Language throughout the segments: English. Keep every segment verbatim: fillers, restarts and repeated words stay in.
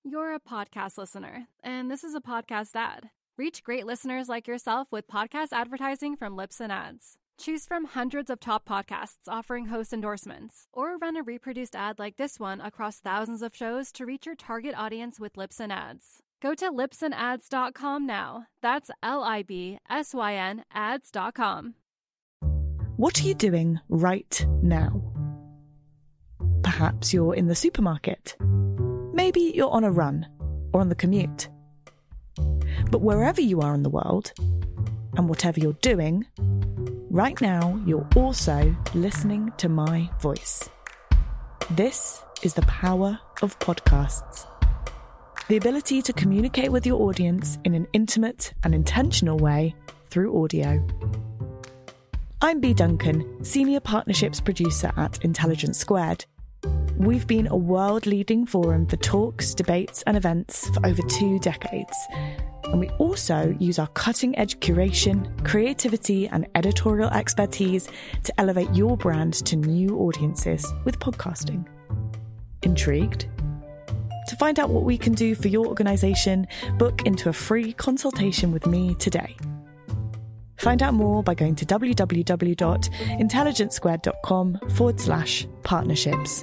You're a podcast listener, and this is a podcast ad. Reach great listeners like yourself with podcast advertising from Libsyn Ads. Choose from hundreds of top podcasts offering host endorsements, or run a reproduced ad like this one across thousands of shows to reach your target audience with Libsyn Ads. Go to libsyn ads dot com now. That's L I B S Y N ads dot com. What are you doing right now? Perhaps you're in the supermarket. Maybe you're on a run or on the commute. But wherever you are in the world, and whatever you're doing, right now you're also listening to my voice. This is the power of podcasts. The ability to communicate with your audience in an intimate and intentional way through audio. I'm Bea Duncan, Senior Partnerships Producer at Intelligence Squared. We've been a world-leading forum for talks, debates and events for over two decades. And we also use our cutting-edge curation, creativity and editorial expertise to elevate your brand to new audiences with podcasting. Intrigued? To find out what we can do for your organisation, book into a free consultation with me today. Find out more by going to www.intelligencesquared.com forward slash partnerships.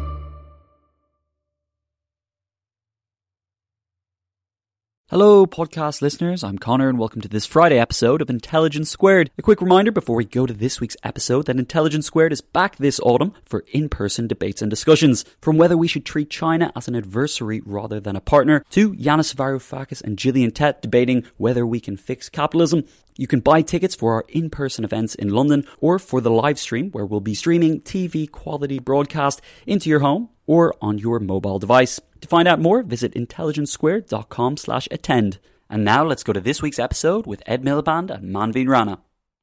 Hello, podcast listeners. I'm Connor, and welcome to this Friday episode of Intelligence Squared. A quick reminder before we go to this week's episode that Intelligence Squared is back this autumn for in-person debates and discussions. From whether we should treat China as an adversary rather than a partner, to Yanis Varoufakis and Gillian Tett debating whether we can fix capitalism. You can buy tickets for our in-person events in London or for the live stream where we'll be streaming T V quality broadcast into your home or on your mobile device. To find out more, visit intelligencesquared.com slash attend. And now let's go to this week's episode with Ed Miliband and Manveen Rana.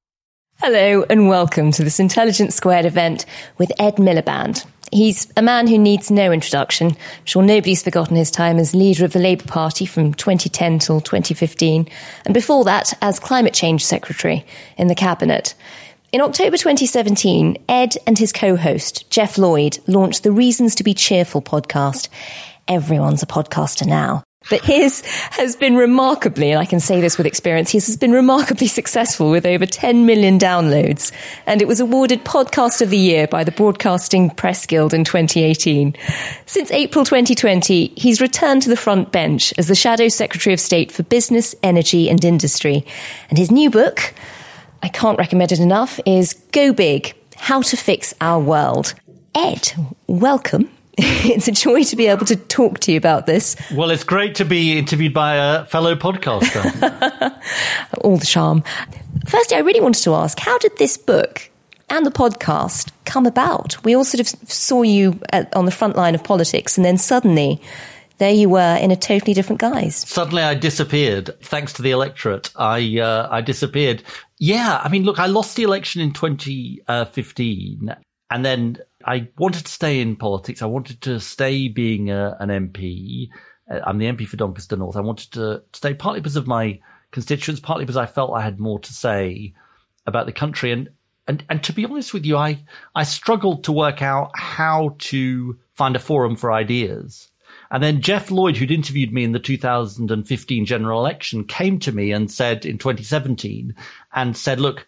Hello and welcome to this Intelligence Squared event with Ed Miliband. He's a man who needs no introduction. I'm sure nobody's forgotten his time as leader of the Labour Party from twenty ten till twenty fifteen, and before that as Climate Change Secretary in the Cabinet. In October twenty seventeen, Ed and his co-host, Geoff Lloyd, launched the Reasons to be Cheerful podcast. Everyone's a podcaster now. But his has been remarkably, and I can say this with experience, his has been remarkably successful with over ten million downloads. And it was awarded Podcast of the Year by the Broadcasting Press Guild in twenty eighteen. Since April twenty twenty, he's returned to the front bench as the Shadow Secretary of State for Business, Energy and Industry. And his new book, I can't recommend it enough, is Go Big, How to Fix Our World. Ed, welcome. It's a joy to be able to talk to you about this. Well, it's great to be interviewed by a fellow podcaster. All the charm. Firstly, I really wanted to ask, how did this book and the podcast come about? We all sort of saw you at, on the front line of politics, and then suddenly there you were in a totally different guise. Suddenly I disappeared. Thanks to the electorate, I uh, I disappeared. Yeah, I mean, look, I lost the election in twenty fifteen, and then I wanted to stay in politics. I wanted to stay being a, an M P. I'm the M P for Doncaster North. I wanted to stay partly because of my constituents, partly because I felt I had more to say about the country. And and and to be honest with you, I I struggled to work out how to find a forum for ideas. And then Geoff Lloyd, who'd interviewed me in the two thousand fifteen general election, came to me and said in twenty seventeen and said, look,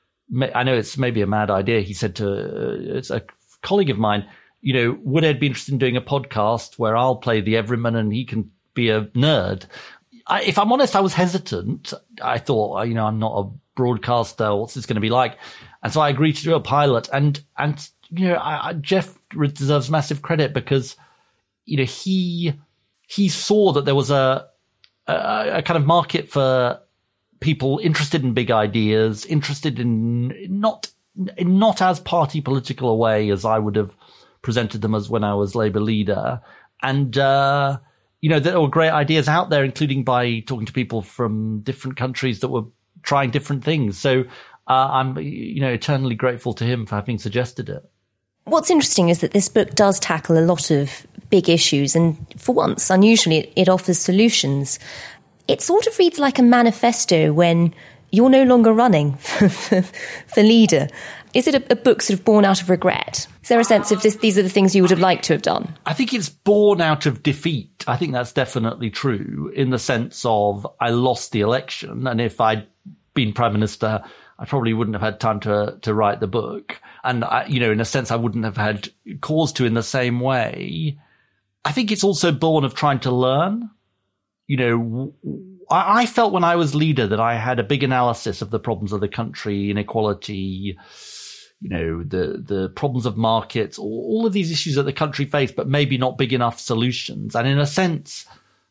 I know it's maybe a mad idea. He said to uh, it's a colleague of mine, you know, would Ed be interested in doing a podcast where I'll play the everyman and he can be a nerd? I, if I'm honest, I was hesitant. I thought, you know, I'm not a broadcaster. What's this going to be like? And so I agreed to do a pilot. And, and you know, I, I, Geoff deserves massive credit because, you know, he he saw that there was a, a, a kind of market for people interested in big ideas, interested in not not as party political a way as I would have presented them as when I was Labour leader. And, uh, you know, there were great ideas out there, including by talking to people from different countries that were trying different things. So uh, I'm, you know, eternally grateful to him for having suggested it. What's interesting is that this book does tackle a lot of big issues. And for once, unusually, it, it offers solutions. It sort of reads like a manifesto when you're no longer running for, for, for leader. Is it a, a book sort of born out of regret? Is there a sense of this, these are the things you would have liked to have done? I think it's born out of defeat. I think that's definitely true in the sense of I lost the election. And if I'd been Prime Minister, I probably wouldn't have had time to to write the book. And, I, you know, in a sense, I wouldn't have had cause to in the same way. I think it's also born of trying to learn. You know, I, I felt when I was leader that I had a big analysis of the problems of the country, inequality, you know, the the problems of markets, all, all of these issues that the country faced, but maybe not big enough solutions. And in a sense,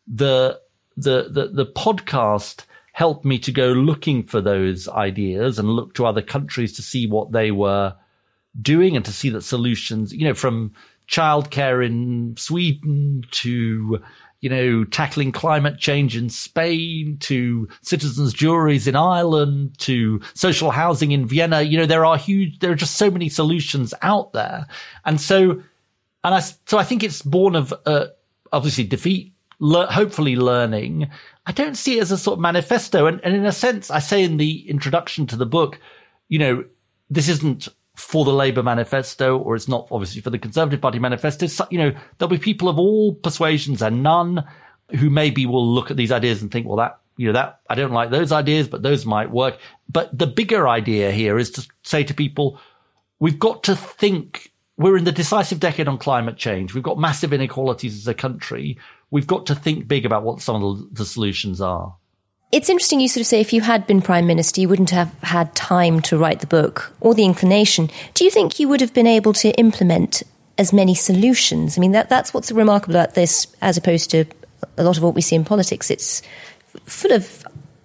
the the the, the podcast helped me to go looking for those ideas and look to other countries to see what they were doing and to see that solutions, you know, from childcare in Sweden to, you know, tackling climate change in Spain to citizens' juries in Ireland to social housing in Vienna. You know, there are huge, there are just so many solutions out there. And so, and I, so I think it's born of, uh, obviously defeat, le- hopefully learning. I don't see it as a sort of manifesto. And, and in a sense, I say in the introduction to the book, you know, this isn't for the Labour manifesto, or it's not obviously for the Conservative Party manifesto. So, you know, there'll be people of all persuasions and none who maybe will look at these ideas and think, well, that, you know, that I don't like those ideas, but those might work. But the bigger idea here is to say to people, we've got to think, we're in the decisive decade on climate change. We've got massive inequalities as a country. We've got to think big about what some of the, the solutions are. It's interesting you sort of say if you had been Prime Minister, you wouldn't have had time to write the book or the inclination. Do you think you would have been able to implement as many solutions? I mean, that that's what's remarkable about this as opposed to a lot of what we see in politics. It's full of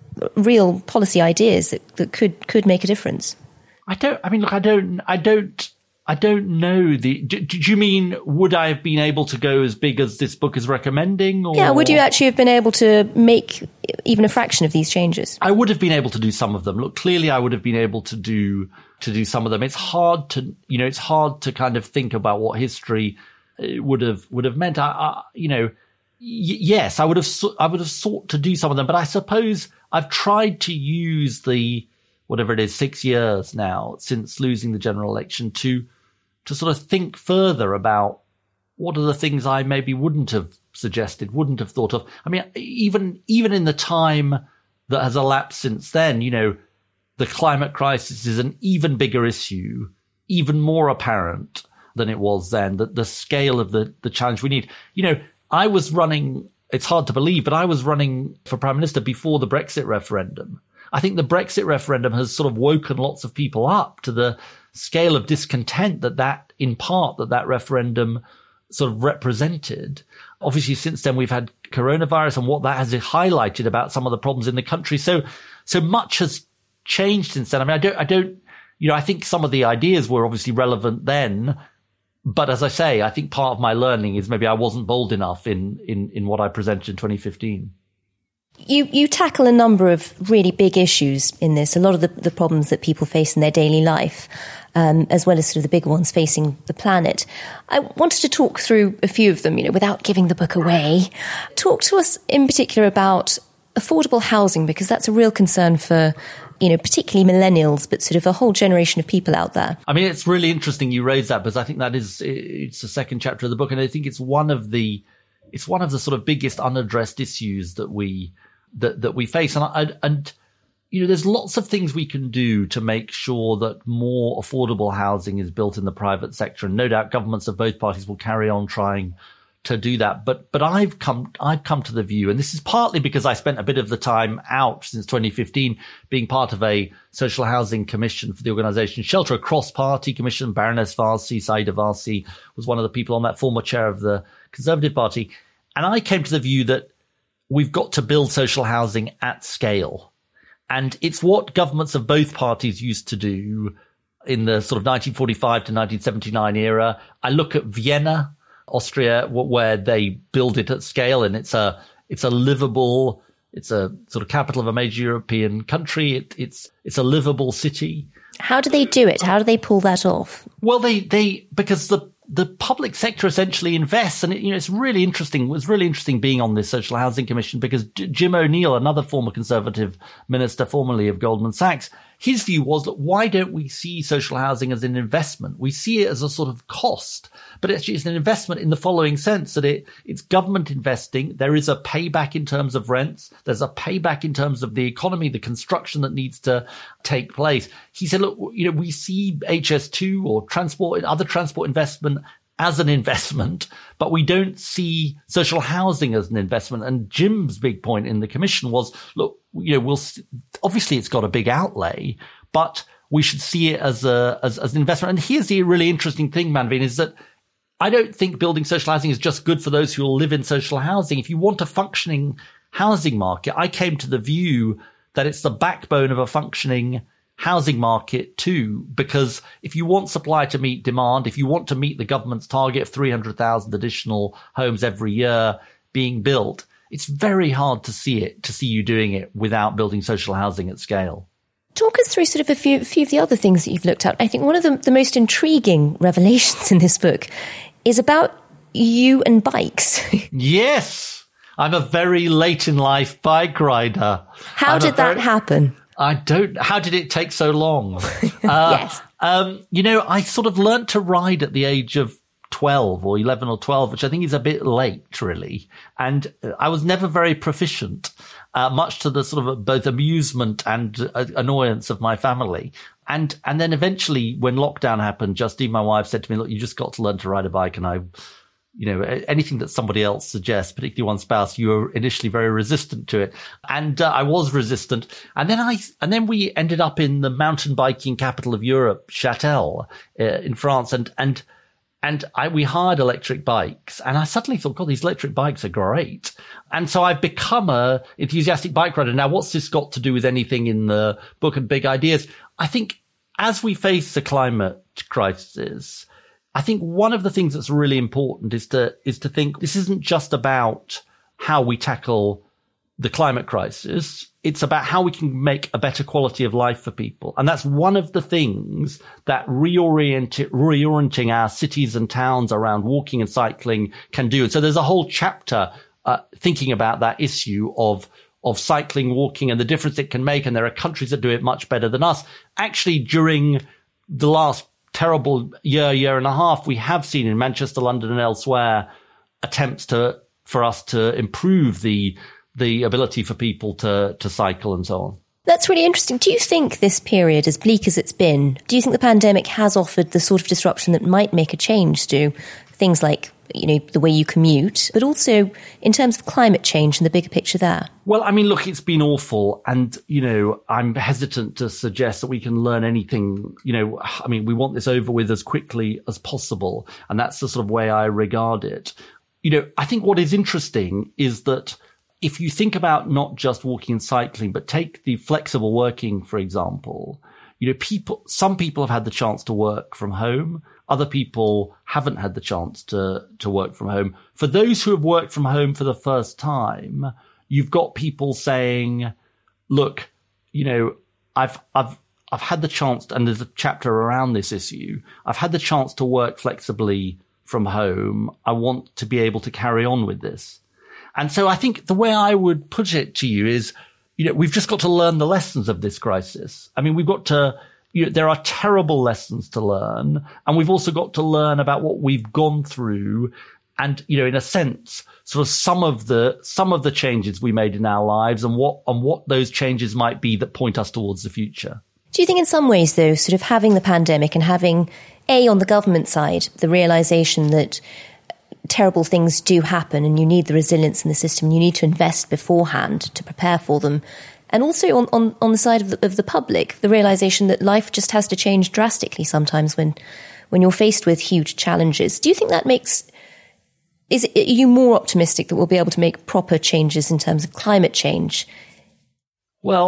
real policy ideas that, that could, could make a difference. I don't, I mean, look, I don't, I don't, I don't know the, do, do you mean, would I have been able to go as big as this book is recommending? Or? Yeah, would you actually have been able to make even a fraction of these changes? I would have been able to do some of them. Look, clearly I would have been able to do, to do some of them. It's hard to, you know, it's hard to kind of think about what history would have, would have meant. I, I you know, y- yes, I would have, I would have sought to do some of them, but I suppose I've tried to use the, whatever it is, six years now since losing the general election to, to sort of think further about what are the things I maybe wouldn't have suggested, wouldn't have thought of. I mean, even, even in the time that has elapsed since then, you know, the climate crisis is an even bigger issue, even more apparent than it was then, that the scale of the, the challenge we need. You know, I was running, it's hard to believe, but I was running for Prime Minister before the Brexit referendum. I think the Brexit referendum has sort of woken lots of people up to the scale of discontent that that, in part, that that referendum sort of represented. Obviously, since then, we've had coronavirus and what that has highlighted about some of the problems in the country. So, so much has changed since then. I mean, I don't, I don't, you know, I think some of the ideas were obviously relevant then. But as I say, I think part of my learning is maybe I wasn't bold enough in, in, in what I presented in twenty fifteen. You you tackle a number of really big issues in this, a lot of the, the problems that people face in their daily life, um, as well as sort of the big ones facing the planet. I wanted to talk through a few of them, you know, without giving the book away. Talk to us in particular about affordable housing, because that's a real concern for, you know, particularly millennials, but sort of a whole generation of people out there. I mean, it's really interesting you raise that, because I think that is, it's the second chapter of the book. And I think it's one of the, it's one of the sort of biggest unaddressed issues that we, that, that we face. And, I, and, you know, there's lots of things we can do to make sure that more affordable housing is built in the private sector. And no doubt governments of both parties will carry on trying to do that. But, but I've come, I've come to the view, and this is partly because I spent a bit of the time out since twenty fifteen being part of a social housing commission for the organisation Shelter, a cross-party commission. Baroness Varsi, Saida Varsi was one of the people on that, former chair of the Conservative Party. And I came to the view that we've got to build social housing at scale. And it's what governments of both parties used to do in the sort of nineteen forty-five to nineteen seventy-nine era. I look at Vienna, Austria, where they build it at scale, and it's a it's a livable, it's a sort of capital of a major European country. It, it's it's a livable city. How do they do it? How do they pull that off? Well, they they because the the public sector essentially invests, and it, you know it's really interesting. It was really interesting being on this social housing commission because J- Jim O'Neill, another former Conservative minister, formerly of Goldman Sachs, his view was, look, why don't we see social housing as an investment? We see it as a sort of cost, but actually it's an investment in the following sense that it, it's government investing. There is a payback in terms of rents. There's a payback in terms of the economy, the construction that needs to take place. He said, look, you know, we see H S two or transport, other transport investment as an investment, but we don't see social housing as an investment. And Jim's big point in the commission was, look, you know, we'll, obviously it's got a big outlay, but we should see it as a, as, as an investment. And here's the really interesting thing, Manveen, is that I don't think building social housing is just good for those who will live in social housing. If you want a functioning housing market, I came to the view that it's the backbone of a functioning housing market too, because if you want supply to meet demand, if you want to meet the government's target of three hundred thousand additional homes every year being built, it's very hard to see it, to see you doing it without building social housing at scale. Talk us through sort of a few, a few of the other things that you've looked at. I think one of the, the most intriguing revelations in this book is about you and bikes. Yes, I'm a very late in life bike rider. How I'm did that very- happen? I don't, how did it take so long? Uh, Yes. Um, you know, I sort of learnt to ride at the age of twelve or eleven or twelve, which I think is a bit late, really. And I was never very proficient, uh, much to the sort of both amusement and uh, annoyance of my family. And, and then eventually when lockdown happened, Justine, my wife, said to me, look, you just got to learn to ride a bike. And I, you know, anything that somebody else suggests, particularly one spouse, you were initially very resistant to it. And uh, I was resistant. And then I, and then we ended up in the mountain biking capital of Europe, Châtel, uh, in France. And, and, and I, we hired electric bikes. And I suddenly thought, God, these electric bikes are great. And so I've become a enthusiastic bike rider. Now, what's this got to do with anything in the book and big ideas? I think as we face the climate crisis, I think one of the things that's really important is to, is to think this isn't just about how we tackle the climate crisis. It's about how we can make a better quality of life for people. And that's one of the things that reorient, reorienting our cities and towns around walking and cycling can do. And so there's a whole chapter, uh, thinking about that issue of, of cycling, walking and the difference it can make. And there are countries that do it much better than us. Actually, during the last terrible year, year and a half, we have seen in Manchester, London and elsewhere attempts to, for us to improve the, the ability for people to, to cycle and so on. That's really interesting. Do you think this period, as bleak as it's been, do you think the pandemic has offered the sort of disruption that might make a change to things like, you know, the way you commute, but also in terms of climate change and the bigger picture there? Well, I mean, look, it's been awful. And, you know, I'm hesitant to suggest that we can learn anything. You know, I mean, we want this over with as quickly as possible. And that's the sort of way I regard it. You know, I think what is interesting is that if you think about not just walking and cycling, but take the flexible working, for example, you know, people, some people have had the chance to work from home. Other people haven't had the chance to, to work from home. For those who have worked from home for the first time, you've got people saying, look, you know, I've, I've, I've had the chance, and there's a chapter around this issue. I've had the chance to work flexibly from home. I want to be able to carry on with this. And so I think the way I would put it to you is, you know, we've just got to learn the lessons of this crisis. I mean, we've got to, you know, there are terrible lessons to learn, and we've also got to learn about what we've gone through. And, you know, in a sense, sort of some of the, some of the changes we made in our lives and what, and what those changes might be that point us towards the future. Do you think in some ways, though, sort of having the pandemic and having, A, on the government side, the realization that terrible things do happen and you need the resilience in the system, you need to invest beforehand to prepare for them, and also on, on, on the side of the, of the public, the realization that life just has to change drastically sometimes when when you're faced with huge challenges. Do you think that makes, is it, are you more optimistic that we'll be able to make proper changes in terms of climate change? Well,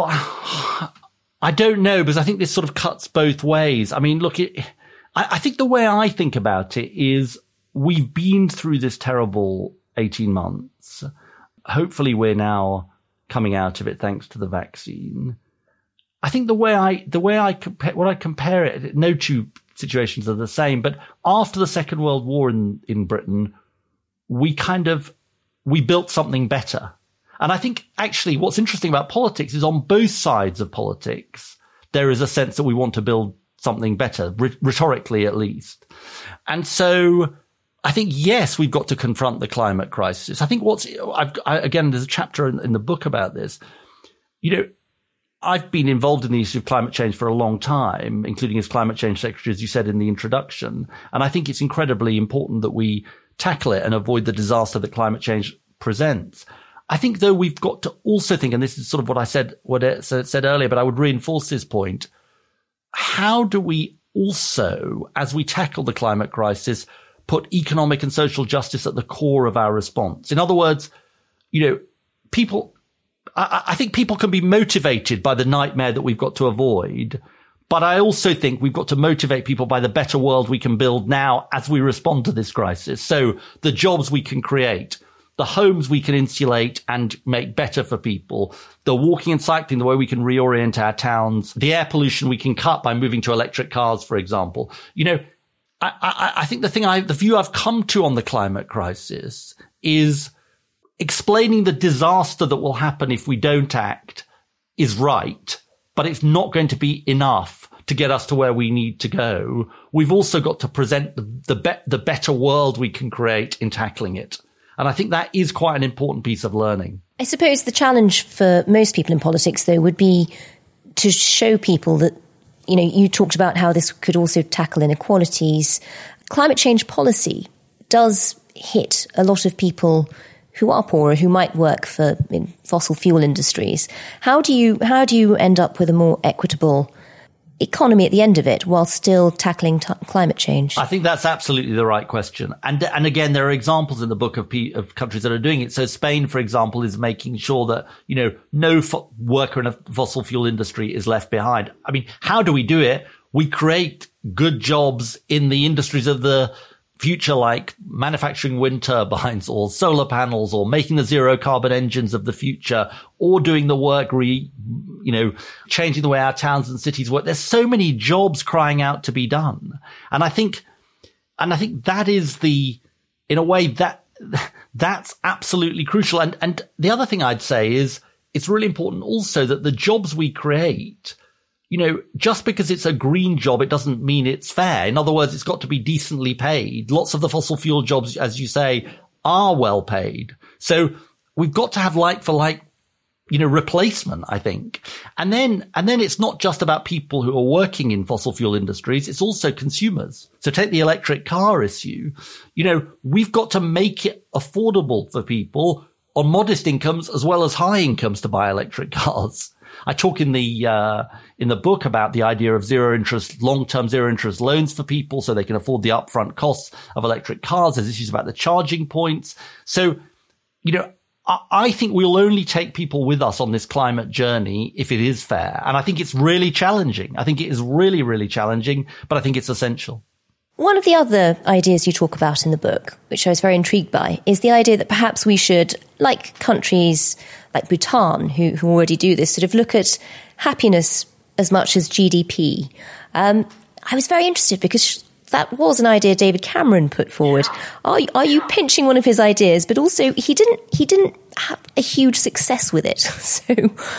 I don't know, because I think this sort of cuts both ways. I mean, look, it, I, I think the way I think about it is we've been through this terrible eighteen months. Hopefully we're now coming out of it thanks to the vaccine. I think the way I, the way I compare, what I compare it, no two situations are the same, but after the Second World War in, in Britain, we kind of, we built something better. And I think actually what's interesting about politics is on both sides of politics, there is a sense that we want to build something better, rhetorically at least. And so I think, yes, we've got to confront the climate crisis. I think what's, I've, I, again, there's a chapter in, in the book about this. You know, I've been involved in the issue of climate change for a long time, including as climate change secretary, as you said in the introduction. And I think it's incredibly important that we tackle it and avoid the disaster that climate change presents. I think, though, we've got to also think, and this is sort of what I said, what I said earlier, but I would reinforce this point. How do we also, as we tackle the climate crisis, put economic and social justice at the core of our response? In other words, you know, people, I, I think people can be motivated by the nightmare that we've got to avoid. But I also think we've got to motivate people by the better world we can build now as we respond to this crisis. So the jobs we can create, the homes we can insulate and make better for people, the walking and cycling, the way we can reorient our towns, the air pollution we can cut by moving to electric cars, for example. You know, I, I, I think the thing I, the view I've come to on the climate crisis is explaining the disaster that will happen if we don't act is right, but it's not going to be enough to get us to where we need to go. We've also got to present the, the, be- the better world we can create in tackling it. And I think that is quite an important piece of learning. I suppose the challenge for most people in politics, though, would be to show people that, you know, you talked about how this could also tackle inequalities. Climate change policy does hit a lot of people who are poorer, who might work for in fossil fuel industries. How do you how do you end up with a more equitable economy at the end of it while still tackling t- climate change? I think that's absolutely the right question. And and again, there are examples in the book of P- of countries that are doing it. So Spain, for example, is making sure that, you know, no fo- worker in a fossil fuel industry is left behind. I mean, how do we do it? We create good jobs in the industries of the future, like manufacturing wind turbines or solar panels or making the zero carbon engines of the future, or doing the work, re, you know, changing the way our towns and cities work. There's so many jobs crying out to be done. And I think, and I think that is the, in a way that, that's absolutely crucial. And, and the other thing I'd say is it's really important also that the jobs we create, you know, just because it's a green job, it doesn't mean it's fair. In other words, it's got to be decently paid. Lots of the fossil fuel jobs, as you say, are well paid. So we've got to have like for like, you know, replacement, I think. And then, and then it's not just about people who are working in fossil fuel industries. It's also consumers. So take the electric car issue. You know, we've got to make it affordable for people on modest incomes as well as high incomes to buy electric cars. I talk in the uh in the book about the idea of zero interest, long-term zero interest loans for people so they can afford the upfront costs of electric cars. There's issues about the charging points. So, you know, I, I think we'll only take people with us on this climate journey if it is fair. And I think it's really challenging. I think it is really, really challenging, but I think it's essential. One of the other ideas you talk about in the book, which I was very intrigued by, is the idea that perhaps we should, like countries like Bhutan, who, who already do this, sort of look at happiness as much as G D P. Um, I was very interested because that was an idea David Cameron put forward. Are, are you pinching one of his ideas? But also, he didn't he didn't have a huge success with it. So,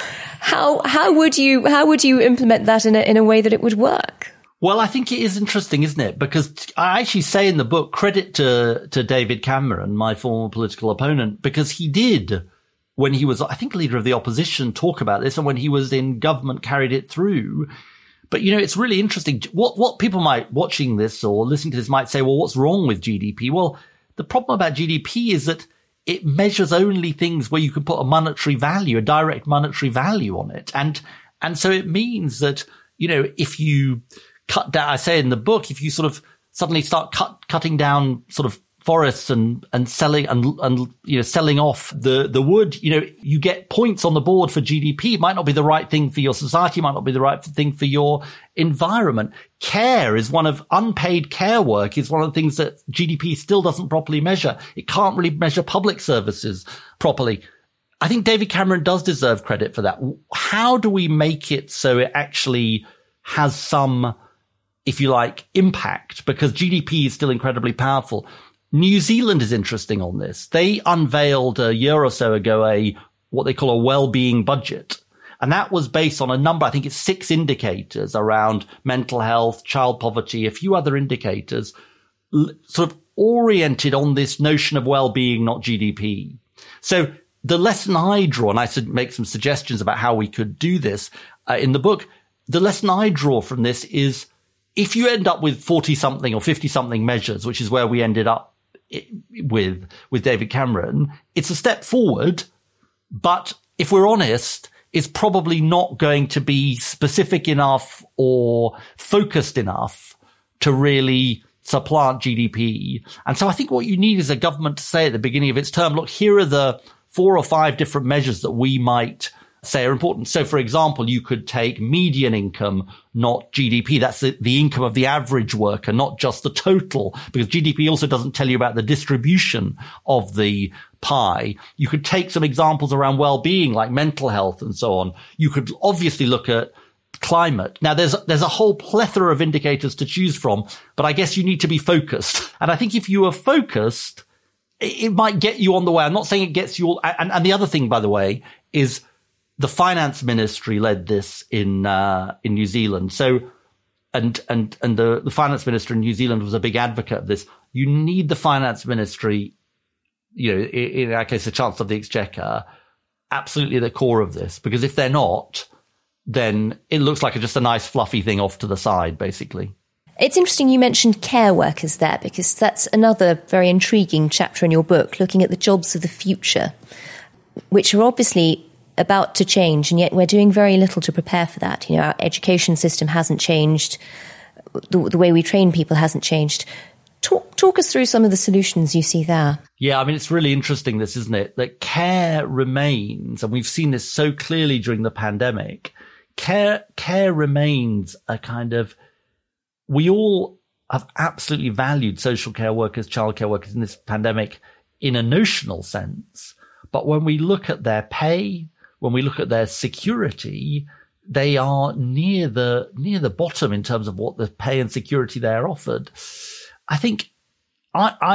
how how would you how would you implement that in a in a way that it would work? Well, I think it is interesting, isn't it? Because I actually say in the book, credit to, to David Cameron, my former political opponent, because he did, when he was, I think, leader of the opposition, talk about this, and when he was in government, carried it through. But, you know, it's really interesting. What, what people might, watching this or listening to this, might say, well, what's wrong with G D P? Well, the problem about G D P is that it measures only things where you can put a monetary value, a direct monetary value on it. And, and so it means that, you know, if you cut down, I say in the book, if you sort of suddenly start cut, cutting down sort of forests and, and selling and, and, you know, selling off the, the wood, you know, you get points on the board for G D P. It might not be the right thing for your society, might not be the right thing for your environment. Care is one of unpaid care work is one of the things that G D P still doesn't properly measure. It can't really measure public services properly. I think David Cameron does deserve credit for that. How do we make it so it actually has some, if you like, impact? Because G D P is still incredibly powerful. New Zealand is interesting on this. They unveiled a year or so ago a, what they call a well-being budget. And that was based on a number, I think it's six indicators around mental health, child poverty, a few other indicators, l- sort of oriented on this notion of well-being, not G D P. So the lesson I draw, and I should make some suggestions about how we could do this uh, in the book, the lesson I draw from this is if you end up with forty-something or fifty-something measures, which is where we ended up with, with David Cameron, it's a step forward, but if we're honest, it's probably not going to be specific enough or focused enough to really supplant G D P. And so I think what you need is a government to say at the beginning of its term, look, here are the four or five different measures that we might say are important. So, for example, you could take median income, not G D P. That's the, the income of the average worker, not just the total, because G D P also doesn't tell you about the distribution of the pie. You could take some examples around well-being, like mental health and so on. You could obviously look at climate. Now, there's there's a whole plethora of indicators to choose from, but I guess you need to be focused. And I think if you are focused, it, it might get you on the way. I'm not saying it gets you all. And, and the other thing, by the way, is the finance ministry led this in uh, in New Zealand. So, and and and the, the finance minister in New Zealand was a big advocate of this. You need the finance ministry, you know, in, in our case, the Chancellor of the Exchequer, absolutely at the core of this, because if they're not, then it looks like just a nice fluffy thing off to the side, basically. It's interesting you mentioned care workers there, because that's another very intriguing chapter in your book, looking at the jobs of the future, which are obviously about to change, and yet we're doing very little to prepare for that. You know, our education system hasn't changed. The, the way we train people hasn't changed. Talk, talk us through some of the solutions you see there. Yeah, I mean, it's really interesting, this, isn't it? That care remains, and we've seen this so clearly during the pandemic, care, care remains a kind of, we all have absolutely valued social care workers, childcare workers in this pandemic in a notional sense. But when we look at their pay, when we look at their security, they are near the near the bottom in terms of what the pay and security they are offered. I think I, I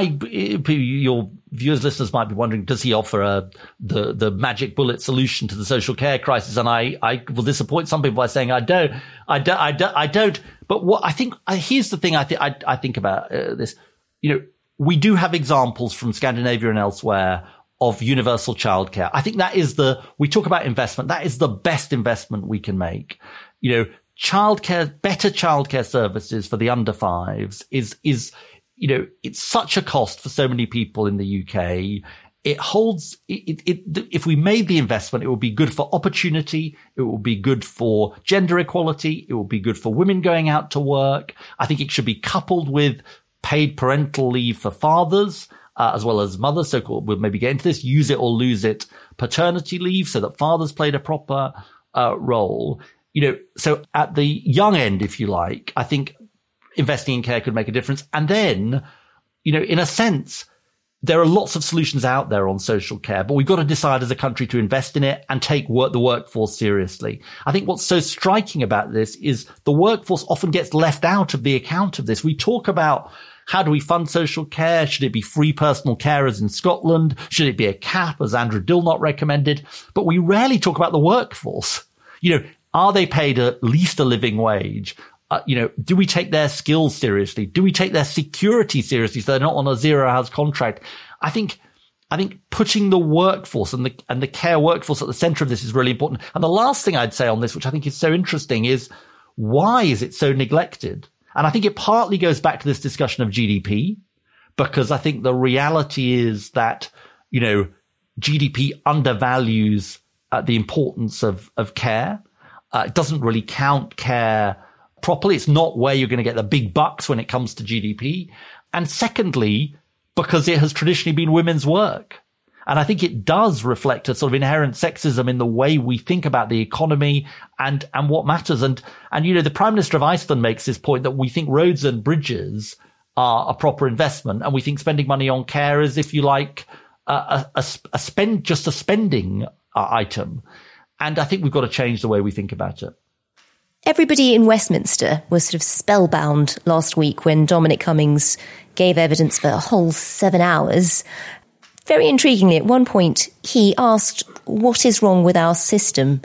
your viewers, listeners might be wondering, does he offer a the the magic bullet solution to the social care crisis? And I I will disappoint some people by saying I don't I don't I don't, I don't. But what I think here's the thing I think I, I think about uh, this. You know, we do have examples from Scandinavia and elsewhere of universal childcare. I think that is the, we talk about investment, that is the best investment we can make. You know, childcare, better childcare services for the under fives is, is, you know, it's such a cost for so many people in the U K. It holds, it, it, it, if we made the investment, it would be good for opportunity. It will be good for gender equality. It will be good for women going out to work. I think it should be coupled with paid parental leave for fathers. Uh, as well as mothers, so we'll maybe get into this, use it or lose it, paternity leave, so that fathers played a proper uh, role. You know, so at the young end, if you like, I think investing in care could make a difference. And then, you know, in a sense, there are lots of solutions out there on social care, but we've got to decide as a country to invest in it and take work, the workforce seriously. I think what's so striking about this is the workforce often gets left out of the account of this. We talk about, how do we fund social care? Should it be free personal carers in Scotland? Should it be a cap, as Andrew Dilnot recommended? But we rarely talk about the workforce. You know, are they paid at least a living wage? Uh, you know, do we take their skills seriously? Do we take their security seriously so they're not on a zero-hours contract? I think, I think putting the workforce and the, and the care workforce at the center of this is really important. And the last thing I'd say on this, which I think is so interesting, is why is it so neglected? And I think it partly goes back to this discussion of G D P, because I think the reality is that, you know, G D P undervalues uh, the importance of, of care. Uh, it doesn't really count care properly. It's not where you're going to get the big bucks when it comes to G D P. And secondly, because it has traditionally been women's work. And I think it does reflect a sort of inherent sexism in the way we think about the economy and, and what matters. And, and, you know, the Prime Minister of Iceland makes this point that we think roads and bridges are a proper investment. And we think spending money on care is, if you like, a, a, a spend, just a spending uh, item. And I think we've got to change the way we think about it. Everybody in Westminster was sort of spellbound last week when Dominic Cummings gave evidence for a whole seven hours. Very intriguingly, at one point, he asked what is wrong with our system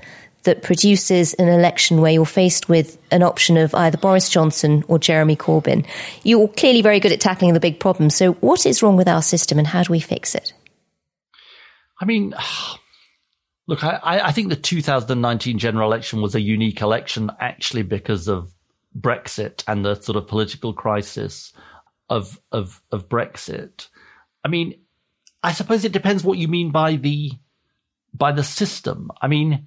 that produces an election where you're faced with an option of either Boris Johnson or Jeremy Corbyn. You're clearly very good at tackling the big problems. So what is wrong with our system and how do we fix it? I mean, look, I, I think the two thousand nineteen general election was a unique election actually because of Brexit and the sort of political crisis of of of Brexit. I mean, I suppose it depends what you mean by the by the system. I mean,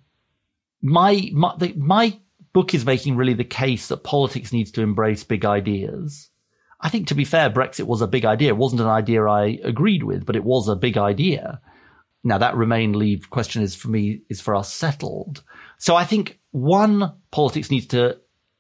my my the, my book is making really the case that politics needs to embrace big ideas. I think, to be fair, Brexit was a big idea. It wasn't an idea I agreed with, but it was a big idea. Now, that remain leave question is for me is for us settled. So I think one, politics needs to.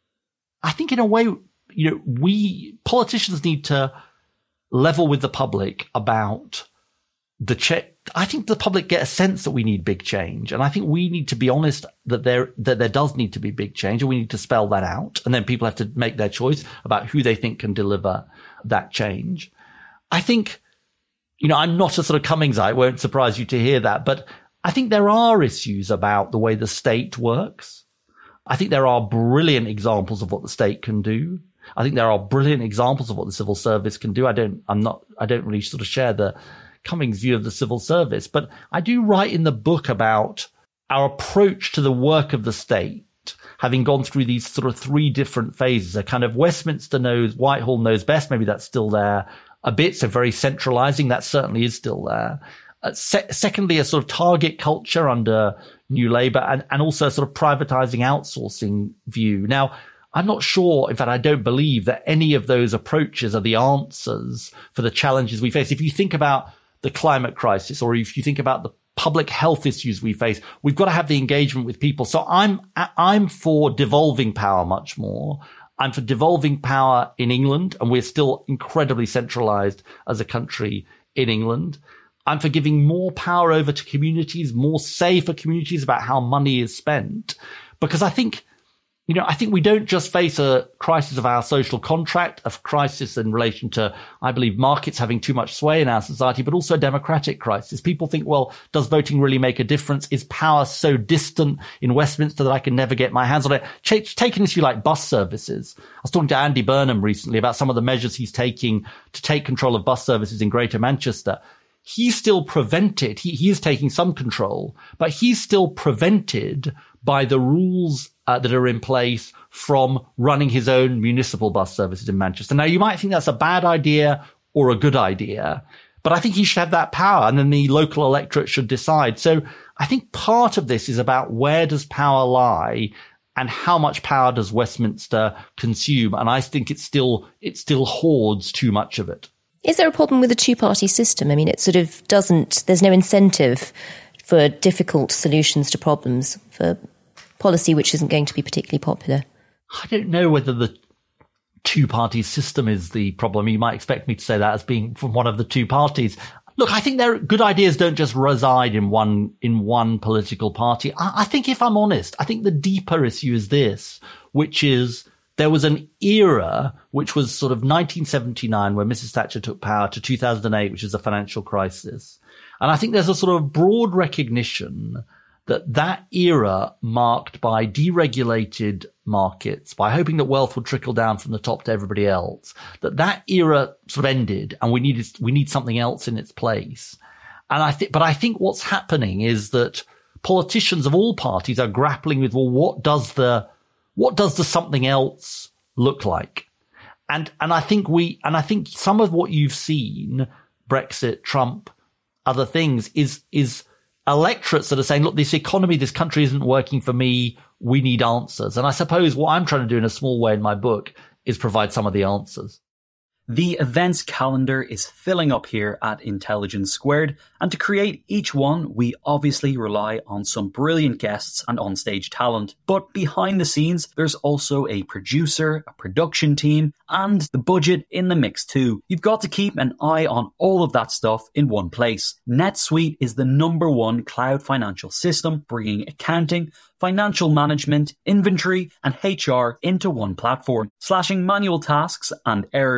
I think in a way, you know, we politicians need to level with the public about the check. I think the public get a sense that we need big change. And I think we need to be honest that there, that there does need to be big change and we need to spell that out. And then people have to make their choice about who they think can deliver that change. I think, you know, I'm not a sort of Cummingsite. It won't surprise you to hear that, but I think there are issues about the way the state works. I think there are brilliant examples of what the state can do. I think there are brilliant examples of what the civil service can do. I don't, I'm not, I don't really sort of share the Cummings view of the civil service, but I do write in the book about our approach to the work of the state, having gone through these sort of three different phases. A kind of Westminster knows, Whitehall knows best. Maybe that's still there a bit. So very centralizing. That certainly is still there. Uh, se- secondly, a sort of target culture under New Labour and, and also a sort of privatizing, outsourcing view. Now, I'm not sure, in fact, I don't believe that any of those approaches are the answers for the challenges we face. If you think about the climate crisis, or if you think about the public health issues we face, we've got to have the engagement with people. So I'm, I'm for devolving power much more. I'm for devolving power in England, and we're still incredibly centralized as a country in England. I'm for giving more power over to communities, more say for communities about how money is spent. Because I think, you know, I think we don't just face a crisis of our social contract, a crisis in relation to, I believe, markets having too much sway in our society, but also a democratic crisis. People think, well, does voting really make a difference? Is power so distant in Westminster that I can never get my hands on it? Take an issue like bus services. I was talking to Andy Burnham recently about some of the measures he's taking to take control of bus services in Greater Manchester. He's still prevented, he, he is taking some control, but he's still prevented by the rules uh, that are in place from running his own municipal bus services in Manchester. Now, you might think that's a bad idea or a good idea, but I think he should have that power and then the local electorate should decide. So I think part of this is about where does power lie and how much power does Westminster consume? And I think it's still, it still hoards too much of it. Is there a problem with the two-party system? I mean, it sort of doesn't, there's no incentive for difficult solutions to problems, for policy which isn't going to be particularly popular. I don't know whether the two-party system is the problem. You might expect me to say that as being from one of the two parties. Look, I think there good ideas don't just reside in one in one political party. I, I think, if I'm honest, I think the deeper issue is this, which is there was an era which was sort of nineteen seventy-nine, where Missus Thatcher took power, to two thousand eight, which is a financial crisis. And I think there's a sort of broad recognition that that era marked by deregulated markets, by hoping that wealth would trickle down from the top to everybody else, that that era sort of ended and we needed, we need something else in its place. And I think, but I think what's happening is that politicians of all parties are grappling with, well, what does the, what does the something else look like? And, and I think we, and I think some of what you've seen, Brexit, Trump, other things, is, is electorates that are saying, look, this economy, this country isn't working for me. We need answers. And I suppose what I'm trying to do in a small way in my book is provide some of the answers. The events calendar is filling up here at Intelligence Squared, and to create each one, we obviously rely on some brilliant guests and onstage talent. But behind the scenes, there's also a producer, a production team, and the budget in the mix too. You've got to keep an eye on all of that stuff in one place. NetSuite is the number one cloud financial system, bringing accounting, financial management, inventory, and H R into one platform, slashing manual tasks and errors.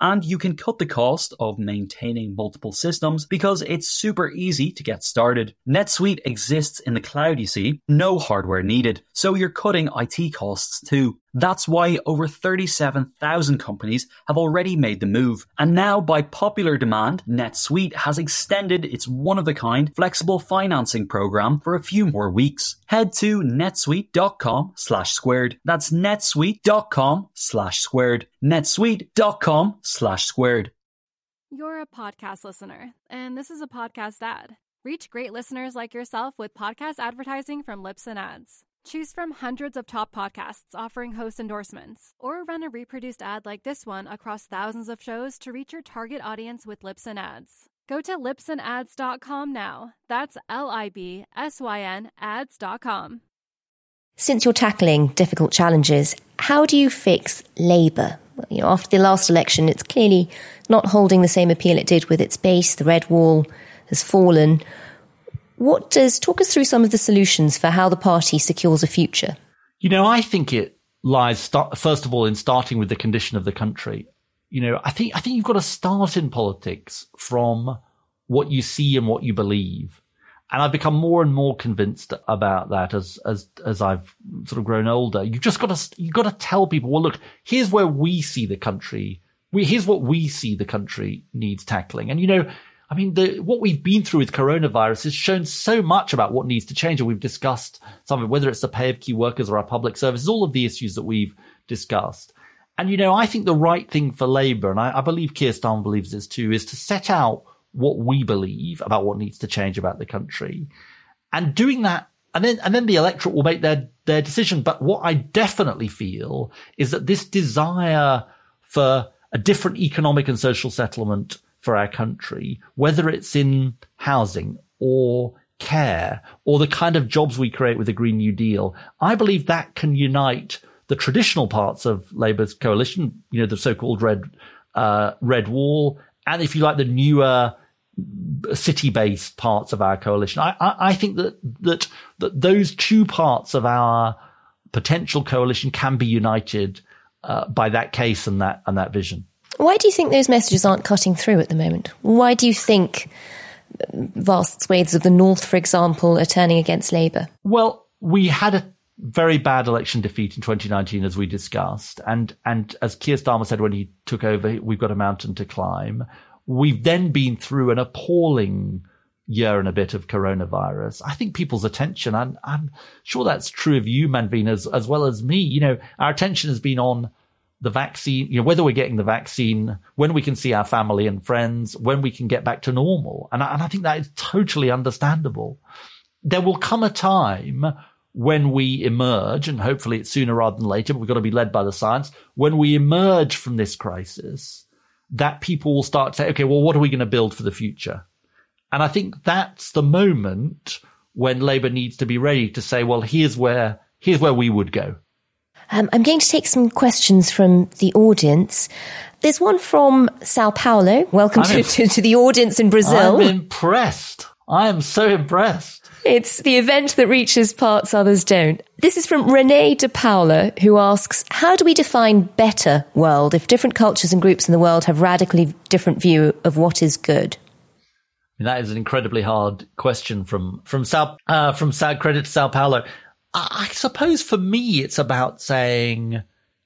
And you can cut the cost of maintaining multiple systems because it's super easy to get started. NetSuite exists in the cloud, you see, no hardware needed, so you're cutting I T costs too. That's why over thirty-seven thousand companies have already made the move. And now, by popular demand, NetSuite has extended its one-of-a-kind flexible financing program for a few more weeks. Head to netsuite.com slash squared. That's netsuite.com slash squared. netsuite.com slash squared. You're a podcast listener, and this is a podcast ad. Reach great listeners like yourself with podcast advertising from Libsyn Ads. Choose from hundreds of top podcasts offering host endorsements, or run a reproduced ad like this one across thousands of shows to reach your target audience with Libsyn Ads. Go to libsyn ads dot com now. That's L I B S Y N ads dot com. Since you're tackling difficult challenges, how do you fix Labour? Well, you know, after the last election, it's clearly not holding the same appeal it did with its base. The red wall has fallen. What does, talk us through some of the solutions for how the party secures a future? You know, I think it lies, start, first of all, in starting with the condition of the country. You know, I think, I think you've got to start in politics from what you see and what you believe. And I've become more and more convinced about that as, as, as I've sort of grown older. You've just got to, you've got to tell people, well, look, here's where we see the country. We, here's what we see the country needs tackling. And, you know, I mean, the, what we've been through with coronavirus has shown so much about what needs to change. And we've discussed some of it, whether it's the pay of key workers or our public services, all of the issues that we've discussed. And, you know, I think the right thing for Labour, and I, I believe Keir Starmer believes this too, is to set out what we believe about what needs to change about the country. And doing that, and then, and then the electorate will make their, their decision. But what I definitely feel is that this desire for a different economic and social settlement for our country, whether it's in housing or care or the kind of jobs we create with the Green New Deal, I believe that can unite the traditional parts of Labour's coalition, you know, the so-called red, uh, red wall, and if you like, the newer city-based parts of our coalition. I, I, I think that, that, that those two parts of our potential coalition can be united, uh, by that case and that, and that vision. Why do you think those messages aren't cutting through at the moment? Why do you think vast swathes of the North, for example, are turning against Labour? Well, we had a very bad election defeat in twenty nineteen, as we discussed. And, and as Keir Starmer said when he took over, we've got a mountain to climb. We've then been through an appalling year and a bit of coronavirus. I think people's attention, and I'm sure that's true of you, Manveen, as, as well as me, you know, our attention has been on the vaccine, you know, whether we're getting the vaccine, when we can see our family and friends, when we can get back to normal. And I, and I think that is totally understandable. There will come a time when we emerge, and hopefully it's sooner rather than later, but we've got to be led by the science, when we emerge from this crisis, that people will start to say, okay, well, what are we going to build for the future? And I think that's the moment when Labour needs to be ready to say, well, here's where, here's where we would go. Um, I'm going to take some questions from the audience. There's one from Sao Paulo. Welcome to, to, to the audience in Brazil. I'm impressed. I am so impressed. It's the event that reaches parts others don't. This is from Renee de Paula, who asks, how do we define better world if different cultures and groups in the world have radically different view of what is good? That is an incredibly hard question from, from Sao, uh, from Sao, credit to Sao Paulo. I suppose for me, it's about saying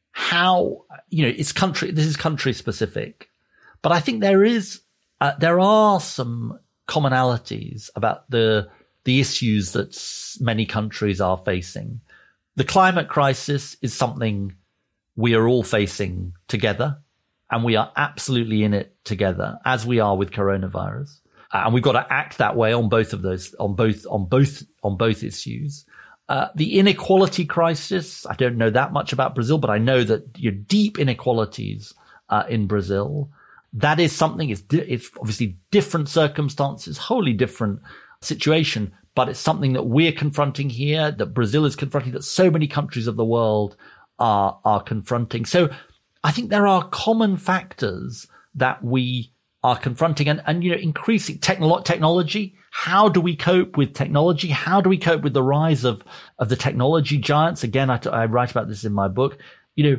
how, you know, it's country, this is country specific, but I think there is, uh, there are some commonalities about the, the issues that many countries are facing. The climate crisis is something we are all facing together, and we are absolutely in it together, as we are with coronavirus. Uh, and we've got to act that way on both of those, on both, on both, on both issues. Uh, the inequality crisis, I don't know that much about Brazil, but I know that your deep inequalities uh, in Brazil, that is something, it's, di- it's obviously different circumstances, wholly different situation, but it's something that we're confronting here, that Brazil is confronting, that so many countries of the world are, are confronting. So I think there are common factors that we are confronting, and, and you know, increasing technolo- technology. How do we cope with technology? How do we cope with the rise of, of the technology giants? Again, I, I write about this in my book. You know,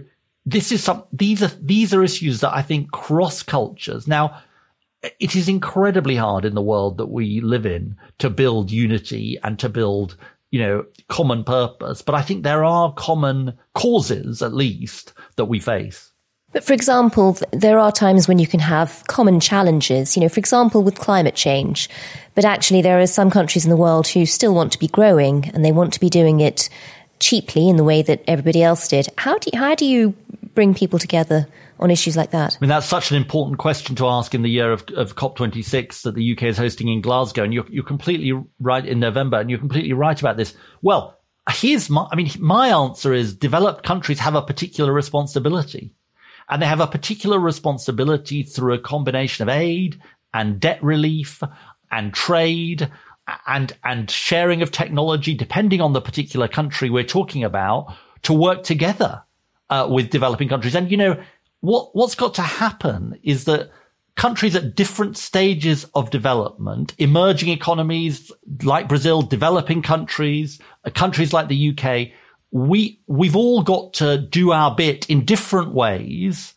this is some, these are, these are issues that I think cross cultures. Now, it is incredibly hard in the world that we live in to build unity and to build, you know, common purpose. But I think there are common causes, at least, that we face. But for example, there are times when you can have common challenges, you know, for example, with climate change. But actually, there are some countries in the world who still want to be growing and they want to be doing it cheaply in the way that everybody else did. How do you, how do you bring people together on issues like that? I mean, that's such an important question to ask in the year of, of COP twenty-six that the U K is hosting in Glasgow. And you're, you're completely right in November, and you're completely right about this. Well, here's my, I mean, my answer is developed countries have a particular responsibility. And they have a particular responsibility through a combination of aid and debt relief and trade and, and sharing of technology, depending on the particular country we're talking about, to work together uh, with developing countries. And, you know, what, what's got to happen is that countries at different stages of development, emerging economies like Brazil, developing countries, uh, countries like the U K, we, we've all got to do our bit in different ways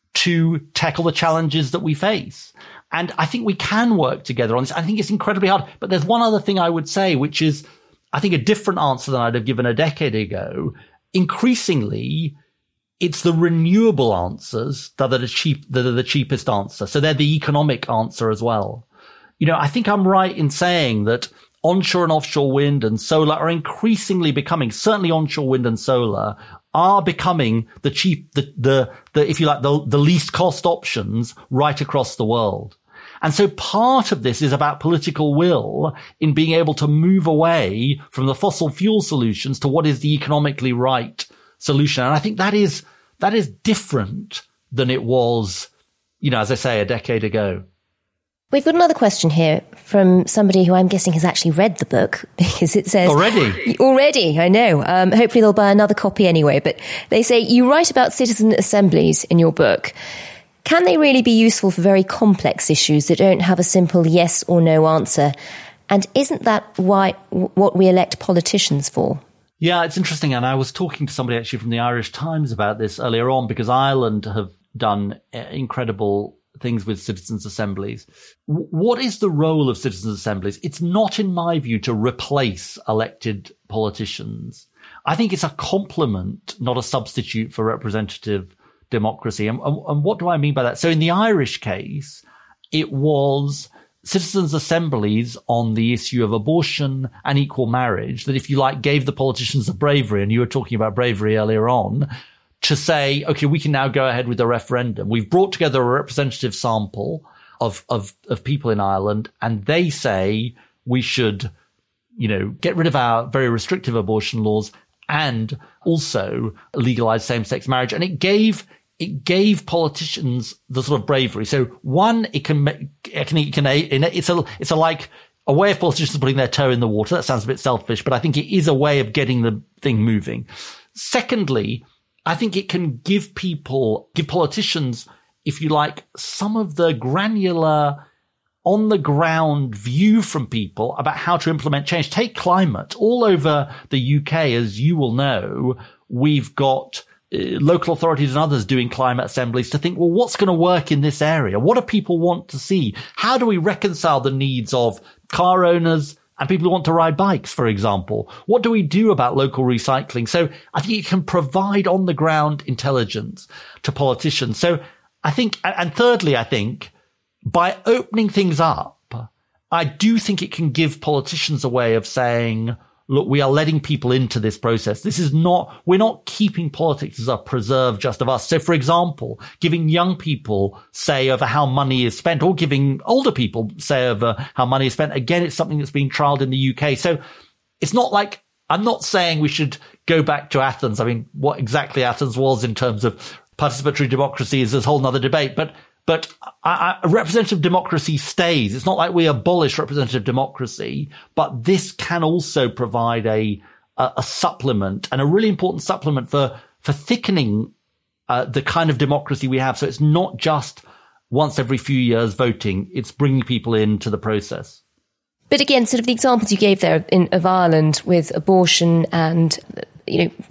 to tackle the challenges that we face. And I think we can work together on this. I think it's incredibly hard. But there's one other thing I would say, which is, I think, a different answer than I'd have given a decade ago. Increasingly, it's the renewable answers that are the cheap, that are the cheapest answer. So they're the economic answer as well. You know, I think I'm right in saying that onshore and offshore wind and solar are increasingly becoming, certainly onshore wind and solar, are becoming the cheap, the, the, the, if you like, the, the least cost options right across the world. And so part of this is about political will in being able to move away from the fossil fuel solutions to what is the economically right solution. And I think that is, that is different than it was, you know, as I say, a decade ago. We've got another question here from somebody who I'm guessing has actually read the book, because it says... Already? Already, I know. Um, hopefully they'll buy another copy anyway. But they say, you write about citizen assemblies in your book. Can they really be useful for very complex issues that don't have a simple yes or no answer? And isn't that why what we elect politicians for? Yeah, it's interesting. And I was talking to somebody actually from the Irish Times about this earlier on, because Ireland have done incredible things with citizens' assemblies. W- what is the role of citizens' assemblies? It's not, in my view, to replace elected politicians. I think it's a complement, not a substitute for representative democracy. And, and, and what do I mean by that? So in the Irish case, it was citizens' assemblies on the issue of abortion and equal marriage that, if you like, gave the politicians the bravery, and you were talking about bravery earlier on, to say, okay, we can now go ahead with the referendum. We've brought together a representative sample of, of, of people in Ireland, and they say we should, you know, get rid of our very restrictive abortion laws and also legalize same-sex marriage. And it gave, it gave politicians the sort of bravery. So one, it can, it can, it can, it's a, it's a like, a way of politicians putting their toe in the water. That sounds a bit selfish, but I think it is a way of getting the thing moving. Secondly, I think it can give people, give politicians, if you like, some of the granular, on the ground view from people about how to implement change. Take climate. All over the U K, as you will know, we've got uh, local authorities and others doing climate assemblies to think, well, what's going to work in this area? What do people want to see? How do we reconcile the needs of car owners and people who want to ride bikes, for example? What do we do about local recycling? So I think it can provide on the ground intelligence to politicians. So I think, and thirdly, I think by opening things up, I do think it can give politicians a way of saying, look, we are letting people into this process. This is not, we're not keeping politics as a preserve just of us. So, for example, giving young people say over how money is spent, or giving older people say over how money is spent. Again, it's something that's being trialed in the U K. So it's not like, I'm not saying we should go back to Athens. I mean, what exactly Athens was in terms of participatory democracy is a whole nother debate. But But I, I, representative democracy stays. It's not like we abolish representative democracy, but this can also provide a, a, a supplement, and a really important supplement for, for thickening uh, the kind of democracy we have. So it's not just once every few years voting. It's bringing people into the process. But again, sort of the examples you gave there in, of Ireland with abortion and, you know,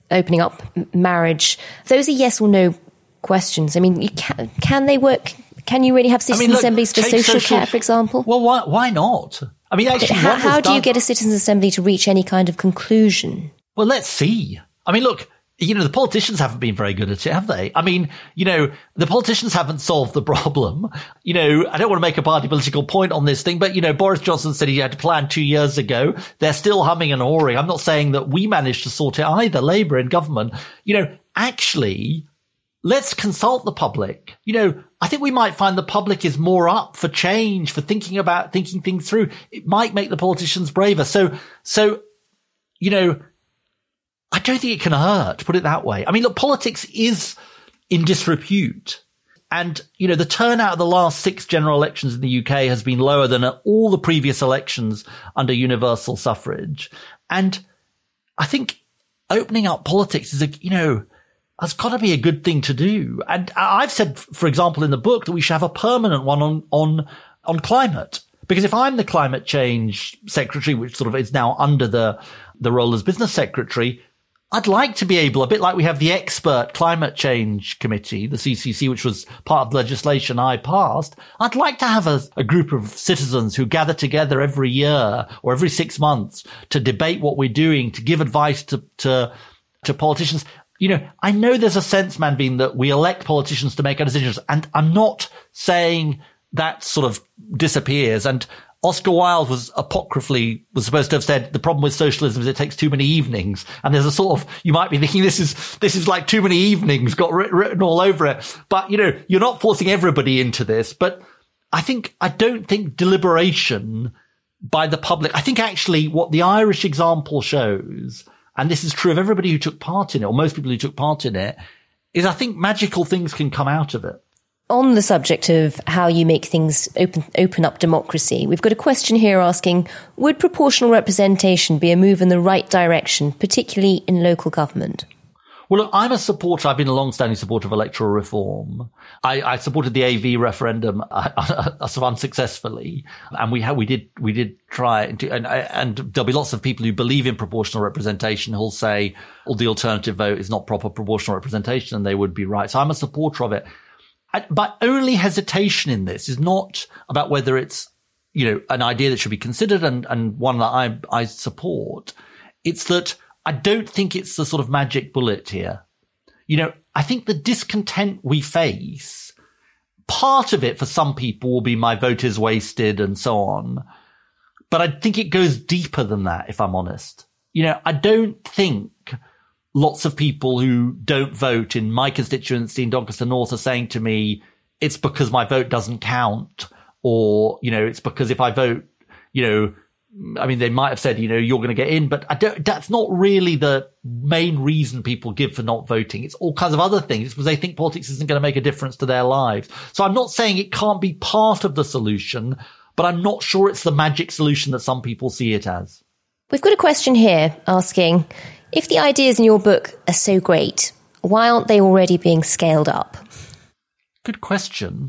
opening up marriage. Those are yes or no questions. I mean, you can, can they work? Can you really have citizens' I mean, look, assemblies for social, social care, for example? Well, why, why not? I mean, actually, how, how do done... you get a citizens' assembly to reach any kind of conclusion? Well, let's see. I mean, look, you know, the politicians haven't been very good at it, have they? I mean, you know, the politicians haven't solved the problem. You know, I don't want to make a party political point on this thing, but, you know, Boris Johnson said he had a plan two years ago. They're still humming and hawing. I'm not saying that we managed to sort it either, Labour in government. You know, actually, let's consult the public. You know, I think we might find the public is more up for change, for thinking about, thinking things through. It might make the politicians braver. So, so, you know, I don't think it can hurt, put it that way. I mean, look, politics is in disrepute. And, you know, the turnout of the last six general elections in the U K has been lower than all the previous elections under universal suffrage. And I think opening up politics is a, you know, has got to be a good thing to do. And I've said, for example, in the book that we should have a permanent one on, on, on climate. Because if I'm the climate change secretary, which sort of is now under the, the role as business secretary, I'd like to be able, a bit like we have the expert climate change committee, the C C C, which was part of the legislation I passed. I'd like to have a, a group of citizens who gather together every year or every six months to debate what we're doing, to give advice to, to, to politicians. You know, I know there's a sense, Manveen, that we elect politicians to make our decisions. And I'm not saying that sort of disappears. And Oscar Wilde was apocryphally, was supposed to have said the problem with socialism is it takes too many evenings. And there's a sort of, you might be thinking this is, this is like too many evenings got written, written all over it. But, you know, you're not forcing everybody into this. But I think, I don't think deliberation by the public, I think actually what the Irish example shows, and this is true of everybody who took part in it, or most people who took part in it, is I think magical things can come out of it. On the subject of how you make things open open up democracy, we've got a question here asking, would proportional representation be a move in the right direction, particularly in local government? Well, look, I'm a supporter, I've been a long-standing supporter of electoral reform. I, I supported the A V referendum uh, uh, sort of unsuccessfully, and we had, we did, we did try, and, and, and there'll be lots of people who believe in proportional representation who'll say, well, the alternative vote is not proper proportional representation, and they would be right. So I'm a supporter of it. But only hesitation in this is not about whether it's, you know, an idea that should be considered and, and one that I, I support. It's that I don't think it's the sort of magic bullet here. You know, I think the discontent we face, part of it for some people will be my vote is wasted and so on. But I think it goes deeper than that, if I'm honest. You know, I don't think lots of people who don't vote in my constituency in Doncaster North are saying to me, it's because my vote doesn't count, or, you know, it's because if I vote, you know, I mean, they might have said, you know, you're going to get in, but I don't, that's not really the main reason people give for not voting. It's all kinds of other things. It's because they think politics isn't going to make a difference to their lives. So I'm not saying it can't be part of the solution, but I'm not sure it's the magic solution that some people see it as. We've got a question here asking, if the ideas in your book are so great, why aren't they already being scaled up? Good question.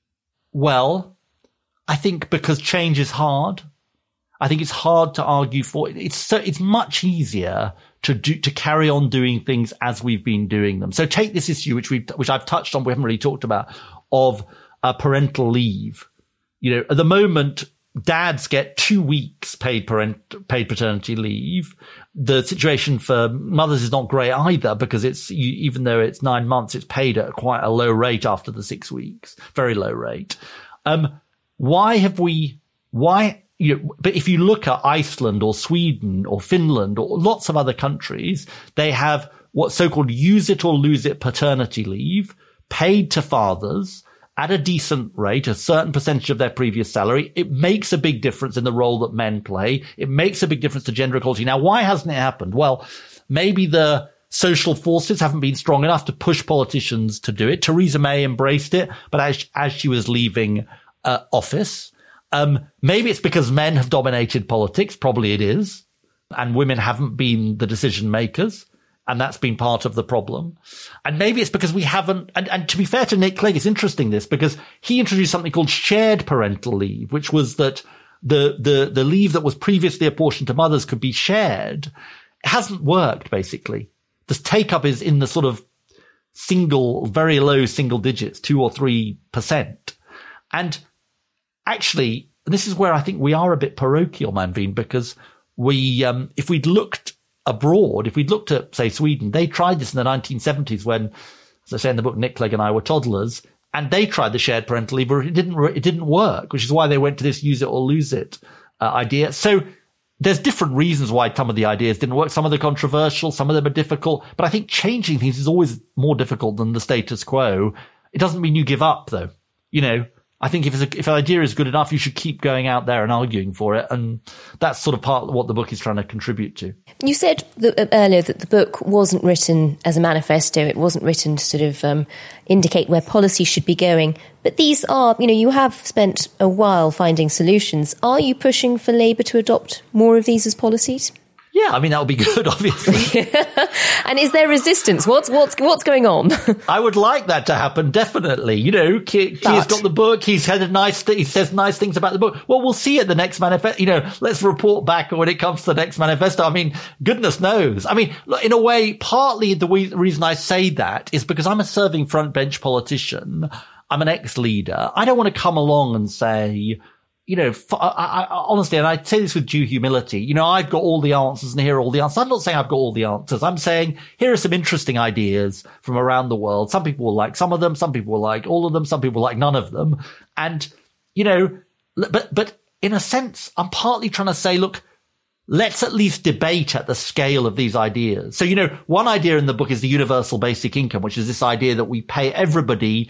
Well, I think because change is hard. I think it's hard to argue for. It's so, it's much easier to do, to carry on doing things as we've been doing them. So take this issue, which we, which I've touched on, we haven't really talked about, of uh, parental leave. You know, at the moment, dads get two weeks paid parent, paid paternity leave. The situation for mothers is not great either, because it's, you, even though it's nine months, it's paid at quite a low rate after the six weeks, very low rate. Um, why have we, why, you know, but if you look at Iceland or Sweden or Finland or lots of other countries, they have what's so-called use it or lose it paternity leave paid to fathers at a decent rate, a certain percentage of their previous salary. It makes a big difference in the role that men play. It makes a big difference to gender equality. Now, why hasn't it happened? Well, maybe the social forces haven't been strong enough to push politicians to do it. Theresa May embraced it, but as, as she was leaving uh, office, um, maybe it's because men have dominated politics. Probably it is. And women haven't been the decision makers. And that's been part of the problem. And maybe it's because we haven't, and, and to be fair to Nick Clegg, it's interesting this, because he introduced something called shared parental leave, which was that the, the, the leave that was previously apportioned to mothers could be shared. It hasn't worked, basically, the take-up is in the sort of single, very low single digits, two or three percent. And actually, this is where I think we are a bit parochial, Manveen, because we, um, if we'd looked abroad, if we'd looked at, say, Sweden, they tried this in the nineteen seventies when, as I say in the book, Nick Clegg and I were toddlers, and they tried the shared parental leave, but it didn't, it didn't work, which is why they went to this use it or lose it uh, idea. So there's different reasons why some of the ideas didn't work. Some of them are controversial, some of them are difficult, but I think changing things is always more difficult than the status quo. It doesn't mean you give up, though. You know, I think if, it's a, if an idea is good enough, you should keep going out there and arguing for it. And that's sort of part of what the book is trying to contribute to. You said that, uh, earlier that the book wasn't written as a manifesto. It wasn't written to sort of um, indicate where policy should be going. But these are, you know, you have spent a while finding solutions. Are you pushing for Labour to adopt more of these as policies? Yeah, I mean, that would be good, obviously. And is there resistance? What's what's what's going on? I would like that to happen, definitely. You know, Keir's got the book. He's had a nice, th- he says nice things about the book. Well, we'll see at the next manifesto. You know, let's report back when it comes to the next manifesto. I mean, goodness knows. I mean, in a way, partly the we- reason I say that is because I'm a serving front bench politician. I'm an ex-leader. I don't want to come along and say, you know, I, I, honestly, and I say this with due humility, you know, I've got all the answers and here are all the answers. I'm not saying I've got all the answers. I'm saying here are some interesting ideas from around the world. Some people will like some of them. Some people will like all of them. Some people will like none of them. And, you know, but, but in a sense, I'm partly trying to say, look, let's at least debate at the scale of these ideas. So, you know, one idea in the book is the universal basic income, which is this idea that we pay everybody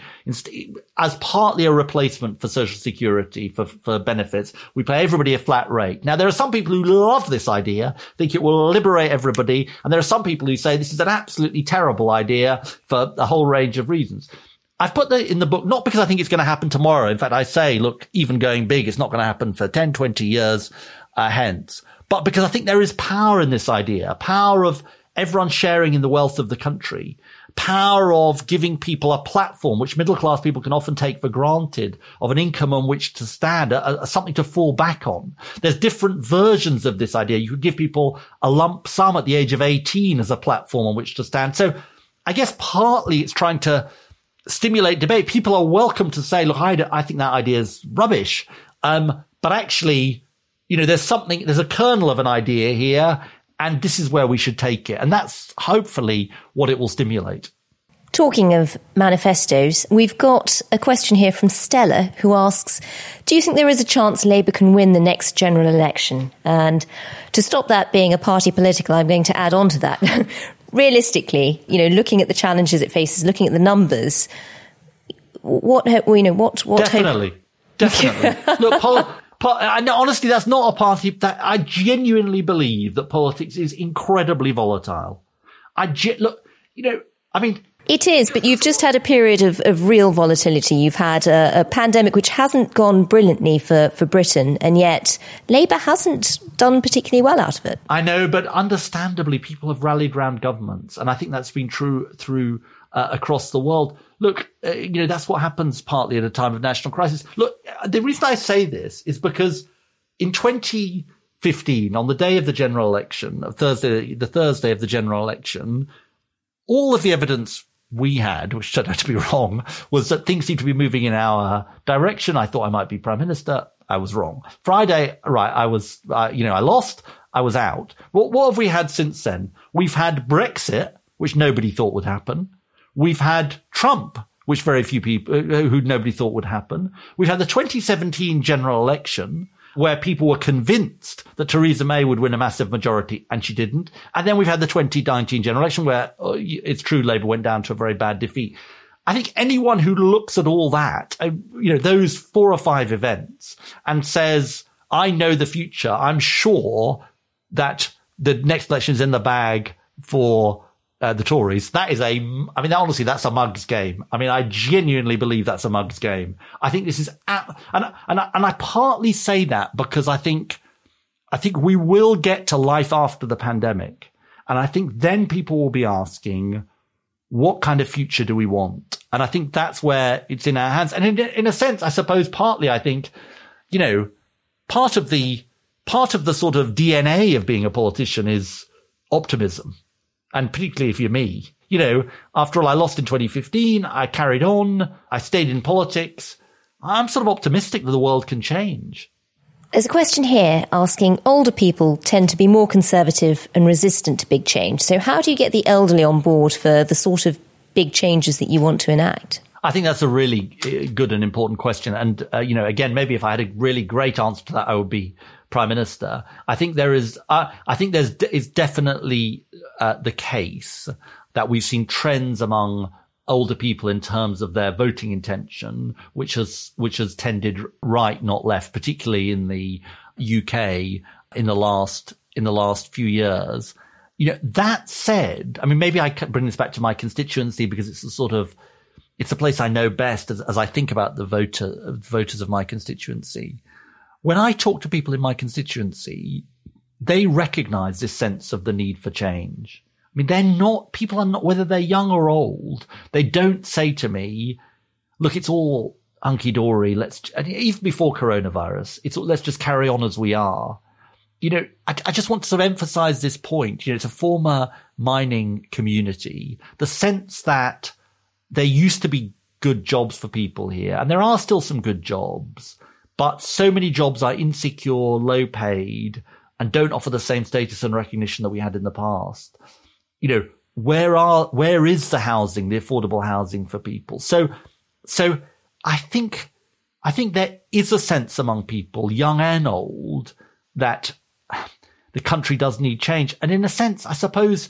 as partly a replacement for social security, for, for benefits. We pay everybody a flat rate. Now, there are some people who love this idea, think it will liberate everybody. And there are some people who say this is an absolutely terrible idea for a whole range of reasons. I've put that in the book, not because I think it's going to happen tomorrow. In fact, I say, look, even going big, it's not going to happen for ten, twenty years uh, hence. But because I think there is power in this idea, power of everyone sharing in the wealth of the country, power of giving people a platform, which middle class people can often take for granted, of an income on which to stand, a, a, something to fall back on. There's different versions of this idea. You could give people a lump sum at the age of eighteen as a platform on which to stand. So I guess partly it's trying to stimulate debate. People are welcome to say, look, I, I think that idea is rubbish. Um, but actually, you know, there's something, there's a kernel of an idea here, and this is where we should take it. And that's hopefully what it will stimulate. Talking of manifestos, we've got a question here from Stella, who asks, do you think there is a chance Labour can win the next general election? And to stop that being a party political, I'm going to add on to that. Realistically, you know, looking at the challenges it faces, looking at the numbers, what, you know, what, what Definitely. hope? Definitely. Look, Paul, And honestly, that's not a party that I genuinely believe that politics is incredibly volatile. I ge- look, you know, I mean, it is, but you've just had a period of, of real volatility. You've had a, a pandemic which hasn't gone brilliantly for, for Britain, and yet Labour hasn't done particularly well out of it. I know, but understandably, people have rallied round governments, and I think that's been true through uh, across the world. Look, uh, you know, that's what happens partly at a time of national crisis. Look, the reason I say this is because in twenty fifteen, on the day of the general election, of Thursday, the Thursday of the general election, all of the evidence we had, which turned out to be wrong, was that things seemed to be moving in our direction. I thought I might be prime minister. I was wrong. Friday, right, I was, uh, you know, I lost. I was out. What, what have we had since then? We've had Brexit, which nobody thought would happen. We've had Trump, which very few people, who nobody thought would happen. We've had the twenty seventeen general election, where people were convinced that Theresa May would win a massive majority, and she didn't. And then we've had the twenty nineteen general election, where oh, it's true Labour went down to a very bad defeat. I think anyone who looks at all that, uh, you know, those four or five events, and says, I know the future, I'm sure that the next election is in the bag for Uh, the Tories, that is a, I mean, honestly, that's a mug's game. I mean, I genuinely believe that's a mug's game. I think this is, at, and, and, and I partly say that because I think, I think we will get to life after the pandemic. And I think then people will be asking, what kind of future do we want? And I think that's where it's in our hands. And in, in a sense, I suppose partly, I think, you know, part of the, part of the sort of D N A of being a politician is optimism. And particularly if you're me, you know, after all, I lost in twenty fifteen. I carried on. I stayed in politics. I'm sort of optimistic that the world can change. There's a question here asking, older people tend to be more conservative and resistant to big change. So how do you get the elderly on board for the sort of big changes that you want to enact? I think that's a really good and important question. And, uh, you know, again, maybe if I had a really great answer to that, I would be Prime Minister. I think there is, uh, I think there's, is definitely uh, the case that we've seen trends among older people in terms of their voting intention, which has, which has tended right, not left, particularly in the U K in the last, in the last few years. You know, that said, I mean, maybe I can bring this back to my constituency because it's a sort of, it's a place I know best as, as I think about the voter, voters of my constituency. When I talk to people in my constituency, they recognize this sense of the need for change. I mean, they're not, people are not, whether they're young or old, they don't say to me, look, it's all hunky-dory. Let's, and even before coronavirus, it's let's just carry on as we are. You know, I, I just want to sort of emphasize this point. You know, it's a former mining community. The sense that there used to be good jobs for people here, and there are still some good jobs, but so many jobs are insecure, low paid, and don't offer the same status and recognition that we had in the past. You know, where are, where is the housing, the affordable housing for people? So, so I think, I think there is a sense among people, young and old, that the country does need change. And in a sense, I suppose,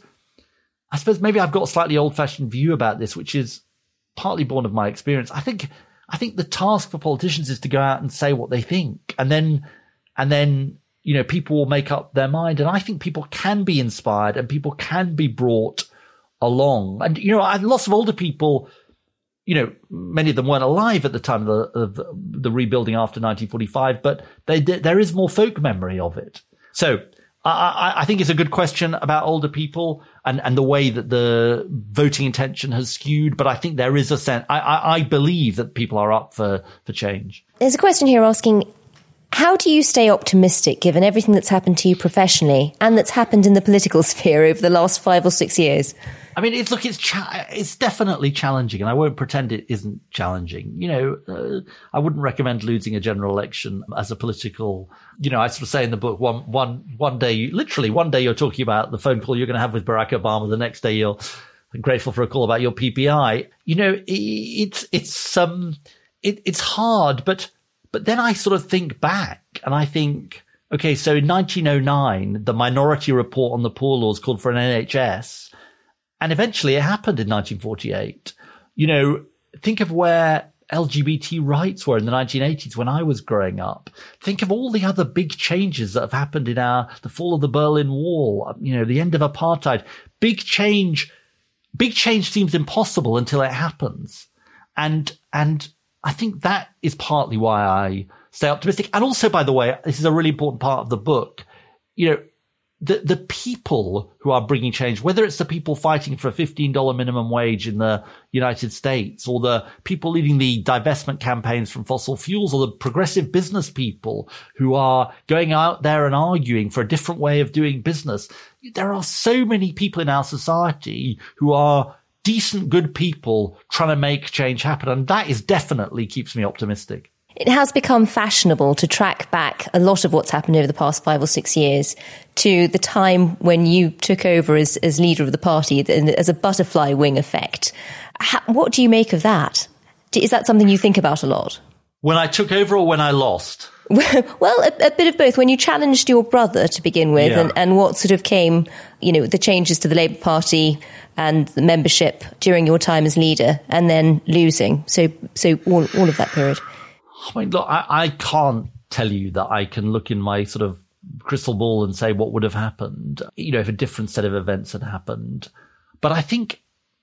I suppose maybe I've got a slightly old fashioned view about this, which is partly born of my experience. I think, I think the task for politicians is to go out and say what they think. And then, and then, you know, people will make up their mind. And I think people can be inspired and people can be brought along. And, you know, I, lots of older people, you know, many of them weren't alive at the time of the, of the, the rebuilding after nineteen forty-five, but they, there is more folk memory of it. So I, I think it's a good question about older people and, and the way that the voting intention has skewed. But I think there is a sense, I, I, I believe that people are up for, for change. There's a question here asking, how do you stay optimistic given everything that's happened to you professionally and that's happened in the political sphere over the last five or six years? I mean, it's, look, it's, cha- it's definitely challenging, and I won't pretend it isn't challenging. You know, uh, I wouldn't recommend losing a general election as a political, you know, I sort of say in the book, one, one, one day, literally one day you're talking about the phone call you're going to have with Barack Obama. The next day you're grateful for a call about your P P I. You know, it, it's, it's, um, it, it's hard, but, but then I sort of think back and I think, okay, so in nineteen oh nine, the Minority Report on the Poor Laws called for an N H S. And eventually it happened in nineteen forty-eight. You know, think of where L G B T rights were in the nineteen eighties when I was growing up. Think of all the other big changes that have happened in our, the fall of the Berlin Wall, you know, the end of apartheid. Big change, big change seems impossible until it happens. And, and I think that is partly why I stay optimistic. And also, by the way, this is a really important part of the book. You know, the, the people who are bringing change, whether it's the people fighting for a fifteen dollars minimum wage in the United States or the people leading the divestment campaigns from fossil fuels or the progressive business people who are going out there and arguing for a different way of doing business. There are so many people in our society who are decent, good people trying to make change happen. And that is definitely keeps me optimistic. It has become fashionable to track back a lot of what's happened over the past five or six years to the time when you took over as, as leader of the party as a butterfly wing effect. How, what do you make of that? Is that something you think about a lot? When I took over or when I lost? Well, a, a bit of both. When you challenged your brother to begin with, yeah. and, and what sort of came, you know, the changes to the Labour Party and the membership during your time as leader, and then losing. So, so all, all of that period. I mean, look, I, I can't tell you that I can look in my sort of crystal ball and say what would have happened, you know, if a different set of events had happened. But I think,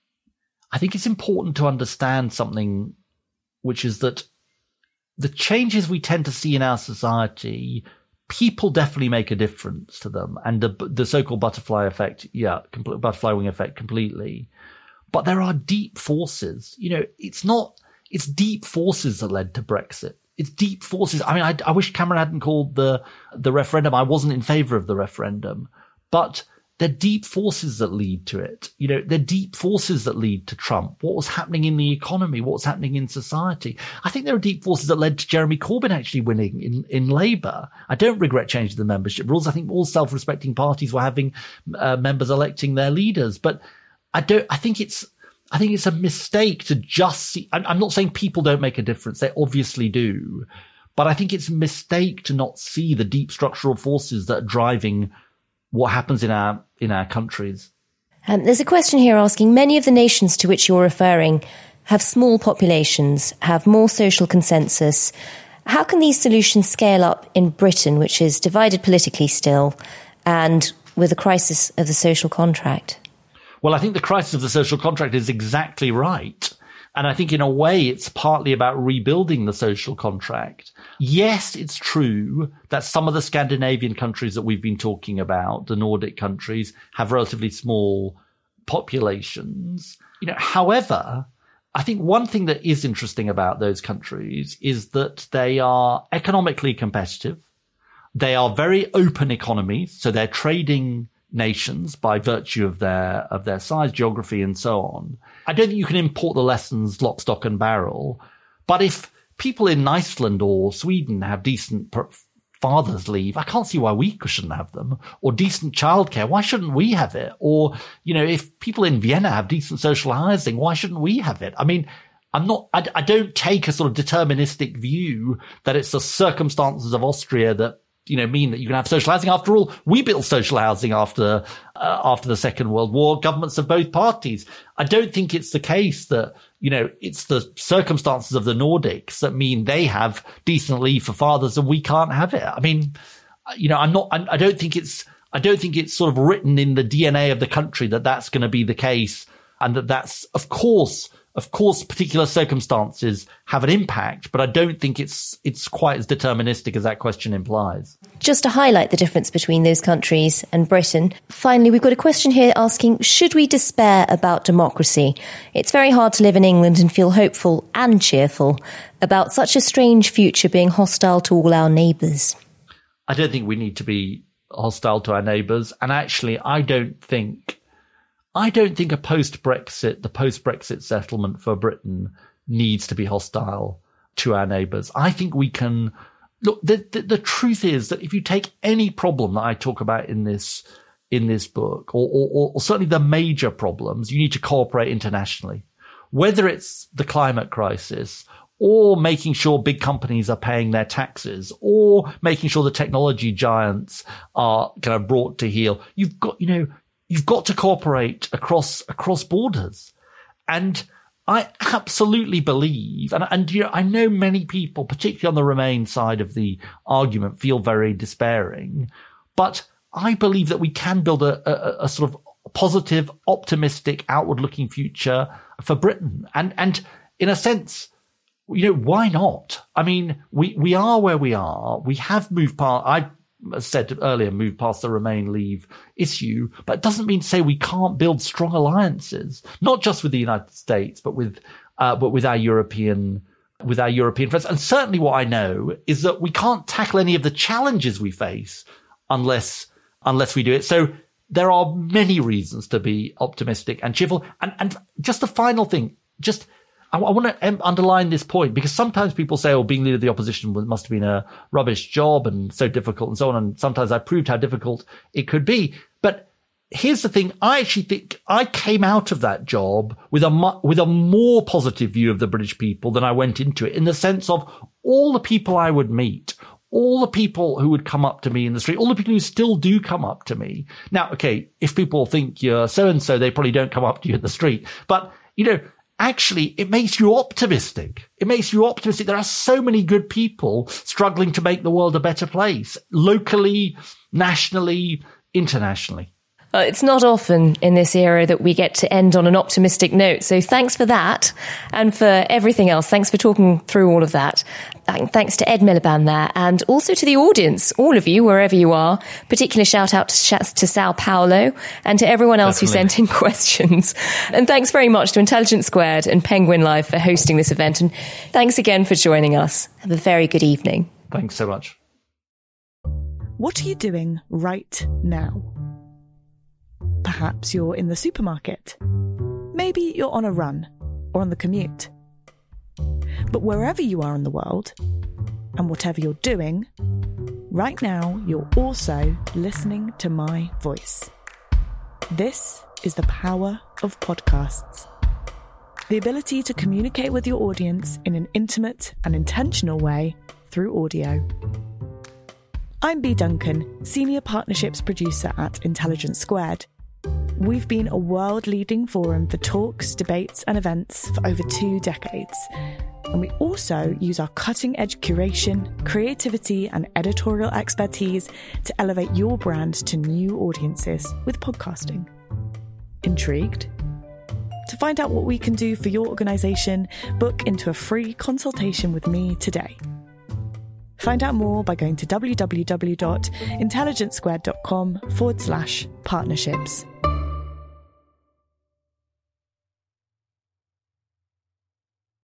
I think it's important to understand something, which is that the changes we tend to see in our society, people definitely make a difference to them. And the, the so-called butterfly effect, yeah, complete, butterfly wing effect completely. But there are deep forces. You know, it's not, it's deep forces that led to Brexit. It's deep forces. I mean, I, I wish Cameron hadn't called the, the referendum. I wasn't in favor of the referendum. But they're deep forces that lead to it. You know, they're deep forces that lead to Trump. What was happening in the economy? What was happening in society? I think there are deep forces that led to Jeremy Corbyn actually winning in, in Labour. I don't regret changing the membership rules. I think all self-respecting parties were having uh, members electing their leaders. But I don't, I think it's, I think it's a mistake to just see, I'm, I'm not saying people don't make a difference. They obviously do. But I think it's a mistake to not see the deep structural forces that are driving what happens in our in our countries. Um, there's a question here asking, many of the nations to which you're referring have small populations, have more social consensus. How can these solutions scale up in Britain, which is divided politically still, and with a crisis of the social contract? Well, I think the crisis of the social contract is exactly right. And I think in a way, it's partly about rebuilding the social contract. Yes, it's true that some of the Scandinavian countries that we've been talking about, the Nordic countries, have relatively small populations. You know, however, I think one thing that is interesting about those countries is that they are economically competitive. They are very open economies, so they're trading nations by virtue of their of their size, geography, and so on. I don't think you can import the lessons lock, stock, and barrel. But if people in Iceland or Sweden have decent per- father's leave, I can't see why we shouldn't have them. Or decent childcare, why shouldn't we have it? Or, you know, if people in Vienna have decent social housing, why shouldn't we have it? I mean, I'm not, I, I don't take a sort of deterministic view that it's the circumstances of Austria that, you know, mean that you can have social housing. After all, we built social housing after, uh, after the Second World War, governments of both parties. I don't think it's the case that, you know, it's the circumstances of the Nordics that mean they have decent leave for fathers and we can't have it. I mean, you know, I'm not, I, I don't think it's, I don't think it's sort of written in the D N A of the country that that's going to be the case, and that that's, of course, Of course, particular circumstances have an impact, but I don't think it's it's quite as deterministic as that question implies. Just to highlight the difference between those countries and Britain, finally, we've got a question here asking, should we despair about democracy? It's very hard to live in England and feel hopeful and cheerful about such a strange future being hostile to all our neighbours. I don't think we need to be hostile to our neighbours. And actually, I don't think... I don't think a post-Brexit, the post-Brexit settlement for Britain needs to be hostile to our neighbours. I think we can... Look, the, the, the truth is that if you take any problem that I talk about in this in this book, or, or, or certainly the major problems, you need to cooperate internationally. Whether it's the climate crisis, or making sure big companies are paying their taxes, or making sure the technology giants are kind of brought to heel, you've got, you know... You've got to cooperate across across borders. And I absolutely believe, and, and you know, I know many people, particularly on the Remain side of the argument, feel very despairing. But I believe that we can build a, a, a sort of positive, optimistic, outward-looking future for Britain. And and in a sense, you know, why not? I mean, we, we are where we are. We have moved past... I as said earlier, move past the Remain leave issue, but it doesn't mean to say we can't build strong alliances, not just with the United States, but with, uh, but with our European, with our European friends. And certainly what I know is that we can't tackle any of the challenges we face unless, unless we do it. So there are many reasons to be optimistic and cheerful. And, and just a final thing, just, I, I want to underline this point, because sometimes people say, oh, being leader of the opposition must have been a rubbish job and so difficult and so on. And sometimes I proved how difficult it could be. But here's the thing. I actually think I came out of that job with a, with a more positive view of the British people than I went into it, in the sense of all the people I would meet, all the people who would come up to me in the street, all the people who still do come up to me. Now, okay, if people think you're so-and-so, they probably don't come up to you in the street. But, you know, actually, it makes you optimistic. It makes you optimistic. There are so many good people struggling to make the world a better place, locally, nationally, internationally. Uh, it's not often in this era that we get to end on an optimistic note. So thanks for that. And for everything else, thanks for talking through all of that. Thanks to Ed Miliband there, and also to the audience, all of you, wherever you are. Particular shout out to, to Sao Paulo and to everyone else Definitely. who sent in questions. And thanks very much to Intelligence Squared and Penguin Live for hosting this event. And thanks again for joining us. Have a very good evening. Thanks so much. What are you doing right now? perhaps you're in the supermarket. Maybe you're on a run or on the commute. But wherever you are in the world, and whatever you're doing, right now you're also listening to my voice. This is the power of podcasts. The ability to communicate with your audience in an intimate and intentional way through audio. I'm Bea Duncan, Senior Partnerships Producer at Intelligence Squared. We've been a world-leading forum for talks, debates and events for over two decades. And we also use our cutting-edge curation, creativity and editorial expertise to elevate your brand to new audiences with podcasting. Intrigued? To find out what we can do for your organisation, book into a free consultation with me today. Find out more by going to www.intelligencesquared.com forward slash partnerships.